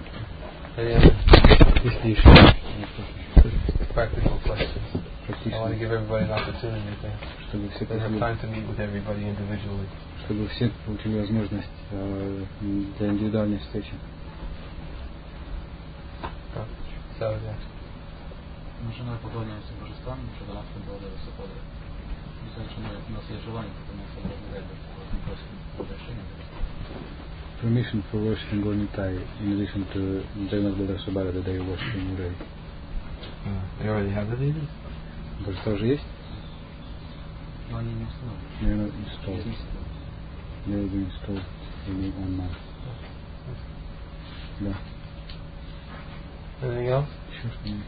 Если еще Practical questions. I want to give everybody an opportunity to have time to meet with everybody individually. Чтобы все получили возможность для индивидуальной встречи. Мы женой поклоняемся божествам, что до нас было до Высокода. У нас есть желание поклоняться Богу Веда, мы просим разрешения. Permission for worshiping Gornitai in addition to Jagannath Baldar Subhara that they are worshiping Ray. They already have the leaders? Божества уже есть? Но они не установлены. They're not installed. They will be installed in 1 month. Да. Anything else? Еще что-нибудь?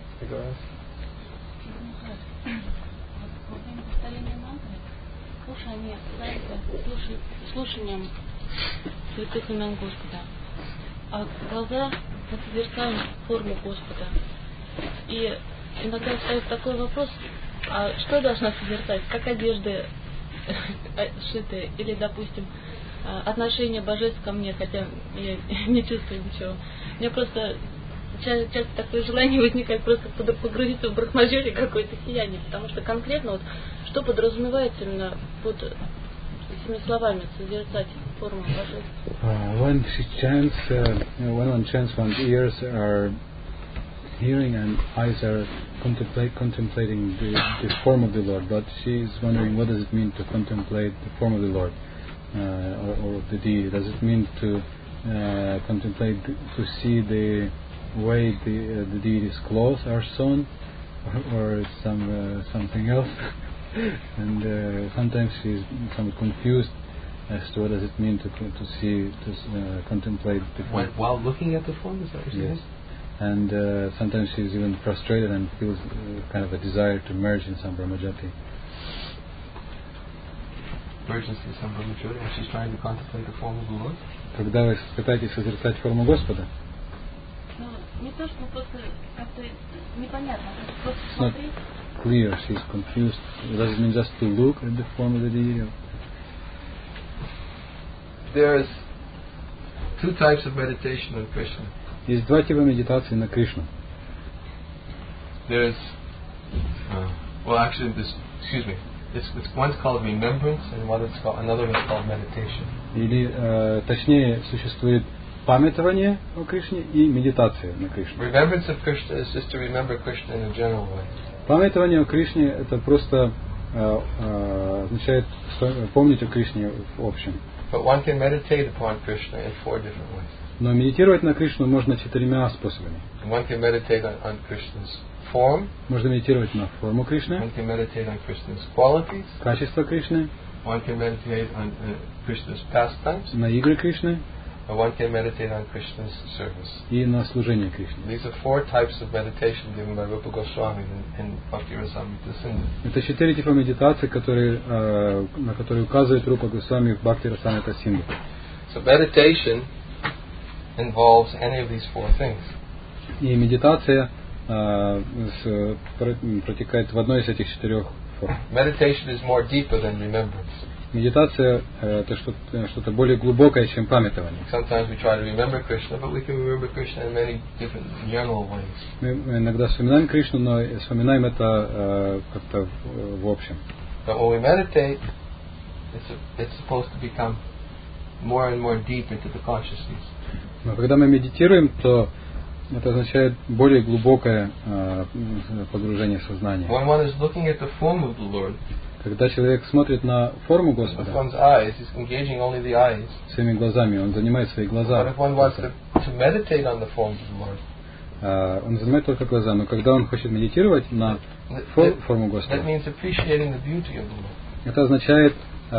Во время повторения мантры уши они заняты слушанием святых имен Господа, а глаза созерцают форму Господа. И иногда встает такой вопрос: а что должна созерцать? Как одежды сшиты, или, допустим, отношение божеств ко мне, хотя я не чувствую ничего. Мне просто часто такое желание возникает просто погрузиться в брахмаджоли, какое-то сияние, потому что конкретно вот что подразумевается именно под этими словами созерцать форму божеств. When she chants, when one chants, one's ears are hearing and eyes are contemplating the form of the Lord. But she is wondering, what does it mean to contemplate the form of the Lord or of the deity? Does it mean to contemplate, to see the way the deity's clothes are sewn, or something else? And sometimes she is somewhat confused as to what does it mean to contemplate the form. While looking at the form, is that what you're saying? And sometimes she's even frustrated and feels kind of a desire to merge in Sambrahmajyoti. Merge into Sambrahmajyoti when she's trying to contemplate the form of the Lord? Когда вы пытаетесь созерцать форму Господа, Ну, не то, что просто как-то непонятно, просто it's not смотреть. clear, she's confused. Does it mean just to look at the form of the deity? There's two types of meditation on Krishna. Есть два типа медитации на Кришну. There's, well, actually, it's one's called remembrance, and another one's called meditation. Или, точнее, существует памятование о Кришне и медитация на Кришну. Remembrance of Krishna is just to remember Krishna in a general way. Памятование о Кришне это просто означает помнить о Кришне в общем. But one can meditate upon Krishna in 4 different ways. Но медитировать на Кришну можно 4 способами. One can meditate on Krishna's form. Можно медитировать на форму Кришны. One can meditate on Krishna's qualities. Качество Кришны. One can meditate on Krishna's pastimes. На игры Кришны. And one can meditate on Krishna's service. И на служение Кришне. These are 4 types of meditation given by Rupa Goswami in Bhakti Rasamrita Sindhu. Это 4 типа медитации, на которые указывает Рупа Госвами в Бхакти Расамрита Синдху. So meditation involves any of these 4 things. И медитация протекает в одной из этих 4 форм. Meditation is more deeper than remembrance. Медитация это что-то более глубокое, чем памятование. Sometimes we try to remember Krishna, but we can remember Krishna in many different general ways. Мы иногда вспоминаем Кришну, но вспоминаем это как-то в общем. But when we meditate, it's supposed to become more and more deep into the consciousness. Но когда мы медитируем, то это означает более глубокое погружение в сознание. When one is looking at the form of the Lord, Когда человек смотрит на форму Господа with one's eyes, he's engaging only the eyes. своими глазами, он занимает свои But глаза. if one wants to meditate on the form of the Lord, Он занимает только глаза. Но когда он хочет медитировать на форму Господа, that means appreciating the beauty of the Lord. это означает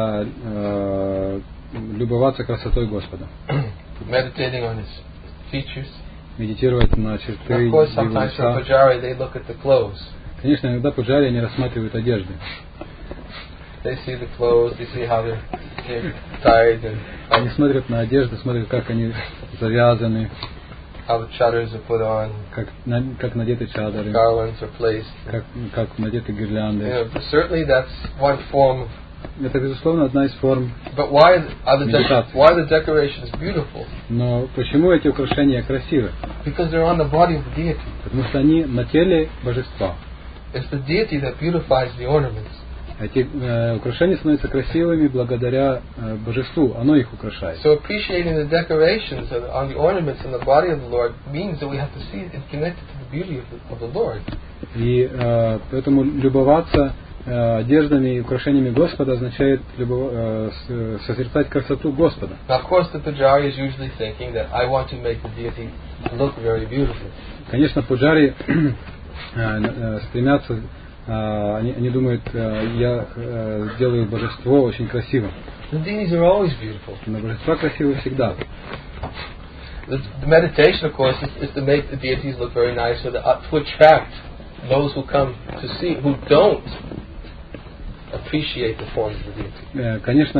любоваться красотой Господа. Meditating on His features. Медитировать на черты And of course, sometimes for его лица. Pujari, they look at the clothes. Конечно, иногда пуджари они рассматривают одежды. They see the clothes, they see how they're tied and Они смотрят на одежду, смотрят, как они завязаны, how the chaddars are put on, как надеты чадры, garlands are placed. как надеты You гирлянды. know, certainly that's one form. Это, безусловно, одна из форм. But why are Meditation. why the decorations beautiful? Но почему эти украшения красивы? Because they're on the body of the deity. Потому что они на теле божества. It's the deity that beautifies the ornaments. Эти украшения становятся красивыми благодаря божеству. Оно их украшает. So appreciating the decorations on the ornaments on the body of the Lord means that we have to see it connected to the beauty of the Lord. И поэтому любоваться одеждами и украшениями Господа означает созерцать красоту Господа. Now, of course, the Pujari is usually thinking that I want to make the deity look very beautiful. Конечно, пуджари стремятся, они думают, я сделаю божество очень красивым. The deities are always beautiful. Но божества красивы всегда. The meditation, of course, is to make the deities look very nice, so to attract those who come to see, who don't appreciate the form of the deity. Конечно,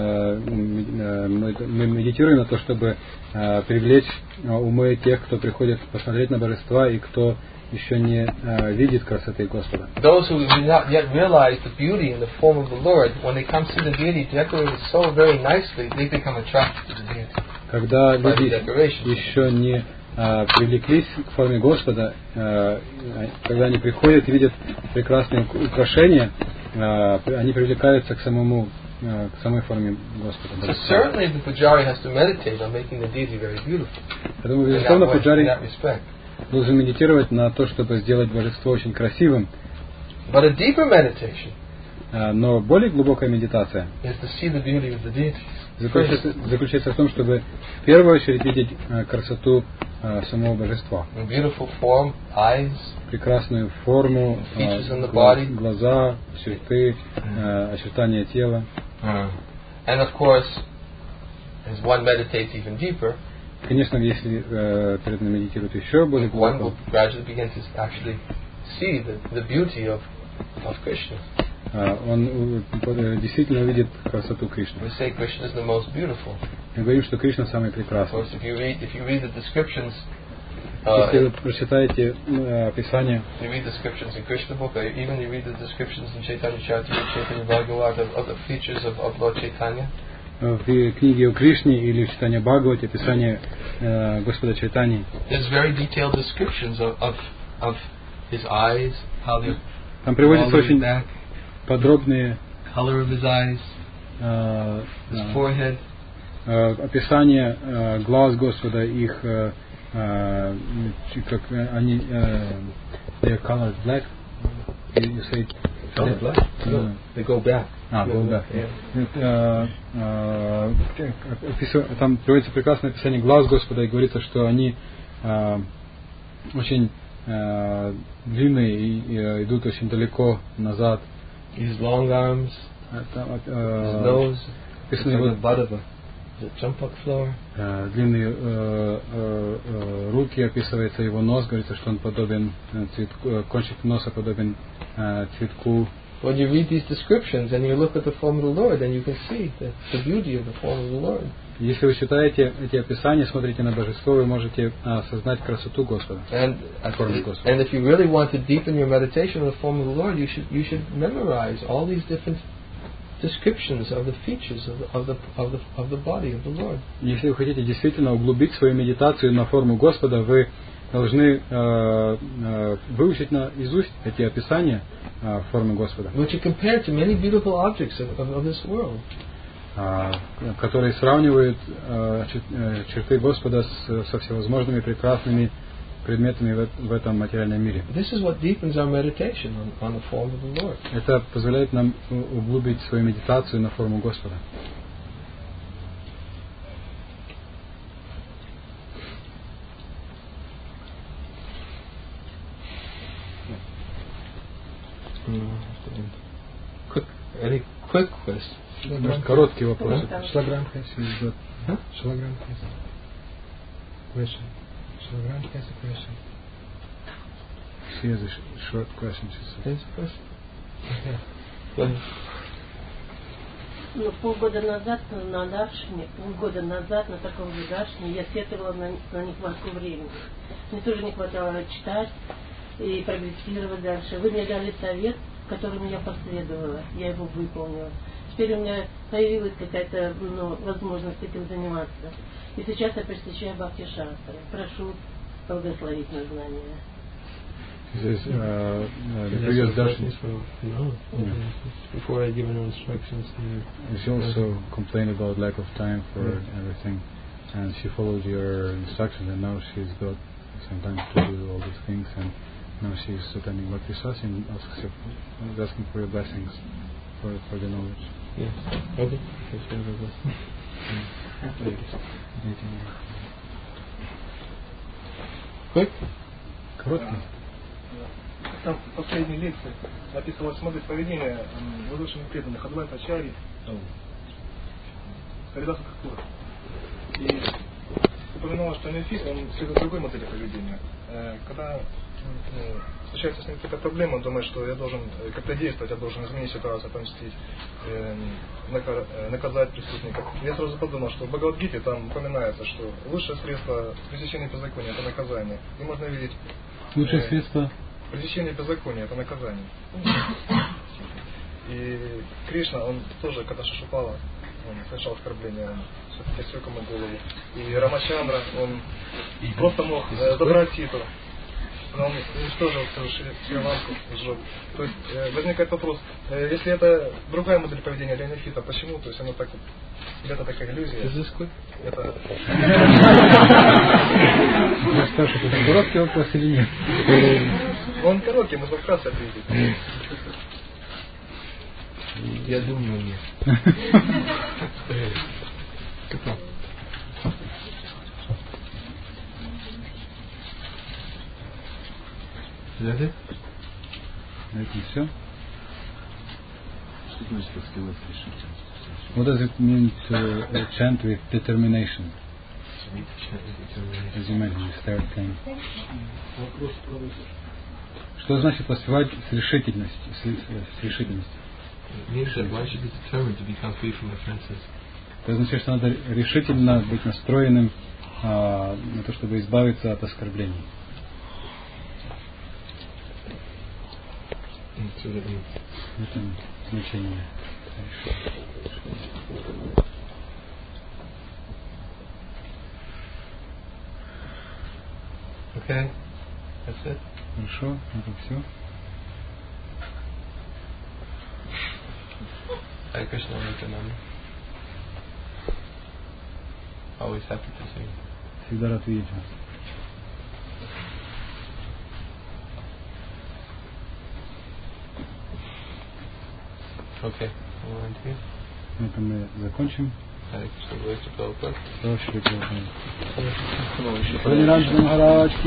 мы медитируем на то, чтобы привлечь умы тех, кто приходит посмотреть на божества и кто еще не видит красоты Господа. Those who do not yet realize the beauty in the form of the Lord, when they come see the deity decorated so very nicely, they become attracted to the deity. Когда люди еще не привлеклись к форме Господа, когда они приходят и видят прекрасные украшения, они привлекаются к самой форме Господа. So certainly the Pujari has to meditate on making the deity very beautiful. Поэтому, безусловно, In пуджари that respect. должен медитировать на то, чтобы сделать божество очень красивым. But a deeper meditation Но более глубокая медитация is to see the beauty of the deities. заключается в том, чтобы в первую очередь видеть красоту самого божества. A beautiful form, eyes, Прекрасную форму, features in the body. глаза, черты, очертания тела. And of course, as one meditates even deeper, Конечно, если преданный медитирует еще более one глубоко, will gradually begin to actually see the beauty of Krishna. Он действительно увидит красоту Кришны. We say Krishna is the most beautiful. Мы говорим, что Кришна самый Of прекрасный. course, if you read the descriptions, Если вы прочитаете описание, you read descriptions in Krishna book, or even you read the descriptions in Chaitanya Charitamrita, Chaitanya Bhagavata of the features of Lord Chaitanya, в книге о Кришне или в читании Бхагавати, описание Господа Чайтани, there's very detailed descriptions of his eyes, how they're там приводятся all the way очень back, подробные color of his eyes, his forehead, описание глаз Господа, их как они they're colored black. You say color black. No, they go back. Go back. Там приводится прекрасное описание глаз Господа и говорится, что они очень длинные и идут очень далеко назад. His long arms, his nose, it's like the bud of a champak flower. Длинные руки, описывается его нос, говорится, что он подобен цветку, кончик носа подобен цветку. When you read these descriptions and you look at the form of the Lord, then you can see the beauty of the form of the Lord. Если вы читаете эти описания, смотрите на божество, вы можете осознать красоту Господа. And if you really want to deepen your meditation on the form of the Lord, you should memorize all these different descriptions of the features of the body of the Lord. Если вы хотите действительно углубить свою медитацию на форму Господа, вы должны выучить наизусть эти описания формы Господа, which are compared to many beautiful objects of this world. Которые сравнивают черты Господа со всевозможными прекрасными предметами в этом материальном мире. This is what deepens our meditation on the form of the Lord. Это позволяет нам углубить свою медитацию на форму Господа. Any quick question? Может, короткий вопрос. Shalagram has got. Shalagram has question. Shalagram has a question. She has a short question. Yes, question. Go ahead. Ну, полгода назад на таком же Даршине я сетовала на нехватку времени. Мне тоже не хватало читать и прогрессировать дальше. Вы мне дали совет, которому я последовала, я его выполнила. Теперь у меня появилась какая-то возможность этим заниматься. И сейчас я посещаю Бхакти-шастры. Прошу благословить на знания. Здесь previous darshan. No. Before I give her instructions. She also complained about lack of time for everything, and she followed your instructions, and now she's got some time to do all these things, and now she's attending Bhakti-shastra and asking for your blessings for the knowledge. Yes. Okay. Quick. Короткий. Там в последней лекции описывалось модель поведения возвышенных преданных Адвайта Ачарьи, Харидаса Такура. И упоминалось, что Неофит, он следует другой модели поведения. Когда случается с ним какая-то проблема, он думает, что я должен как-то действовать, я должен изменить ситуацию, отомстить, наказать преступников. Я сразу подумал, что в Бхагавад-гите там упоминается, что лучшее средство пресечения беззакония — это наказание. И можно видеть... Лучшее средство? Пресечение беззакония — это наказание. И Кришна, он тоже, когда Шишупала, он совершал оскорбление, он все-таки отсек ему голову. И Рамачандра, он просто мог забрать Ситу, но он уничтожил Шри-Ланку, сжег. То есть возникает вопрос, если это другая модель поведения для Неофита, почему? То есть оно так вот, или это такая иллюзия? Это... Я спрашиваю, это короткий вопрос или нет? Он короткий, можно вкратце ответить. Я думаю, нет. That's it? На этом все. Что значит раскрывать решительность? What does it mean to chant with determination? As you mentioned, the third thing. Что значит воспевать с решительностью? Это означает, что надо решительно быть настроенным на то, чтобы избавиться от оскорблений. Это значение. Okay, that's it. Хорошо, это все. Hare Krishna, Nityananda. Always happy to see you. Всегда рад видеть вас. Okay, we'll end here. На этом мы закончим. Hare Krishna, Hare Krishna, Prabhupada. Слава Шри Прабхупаде.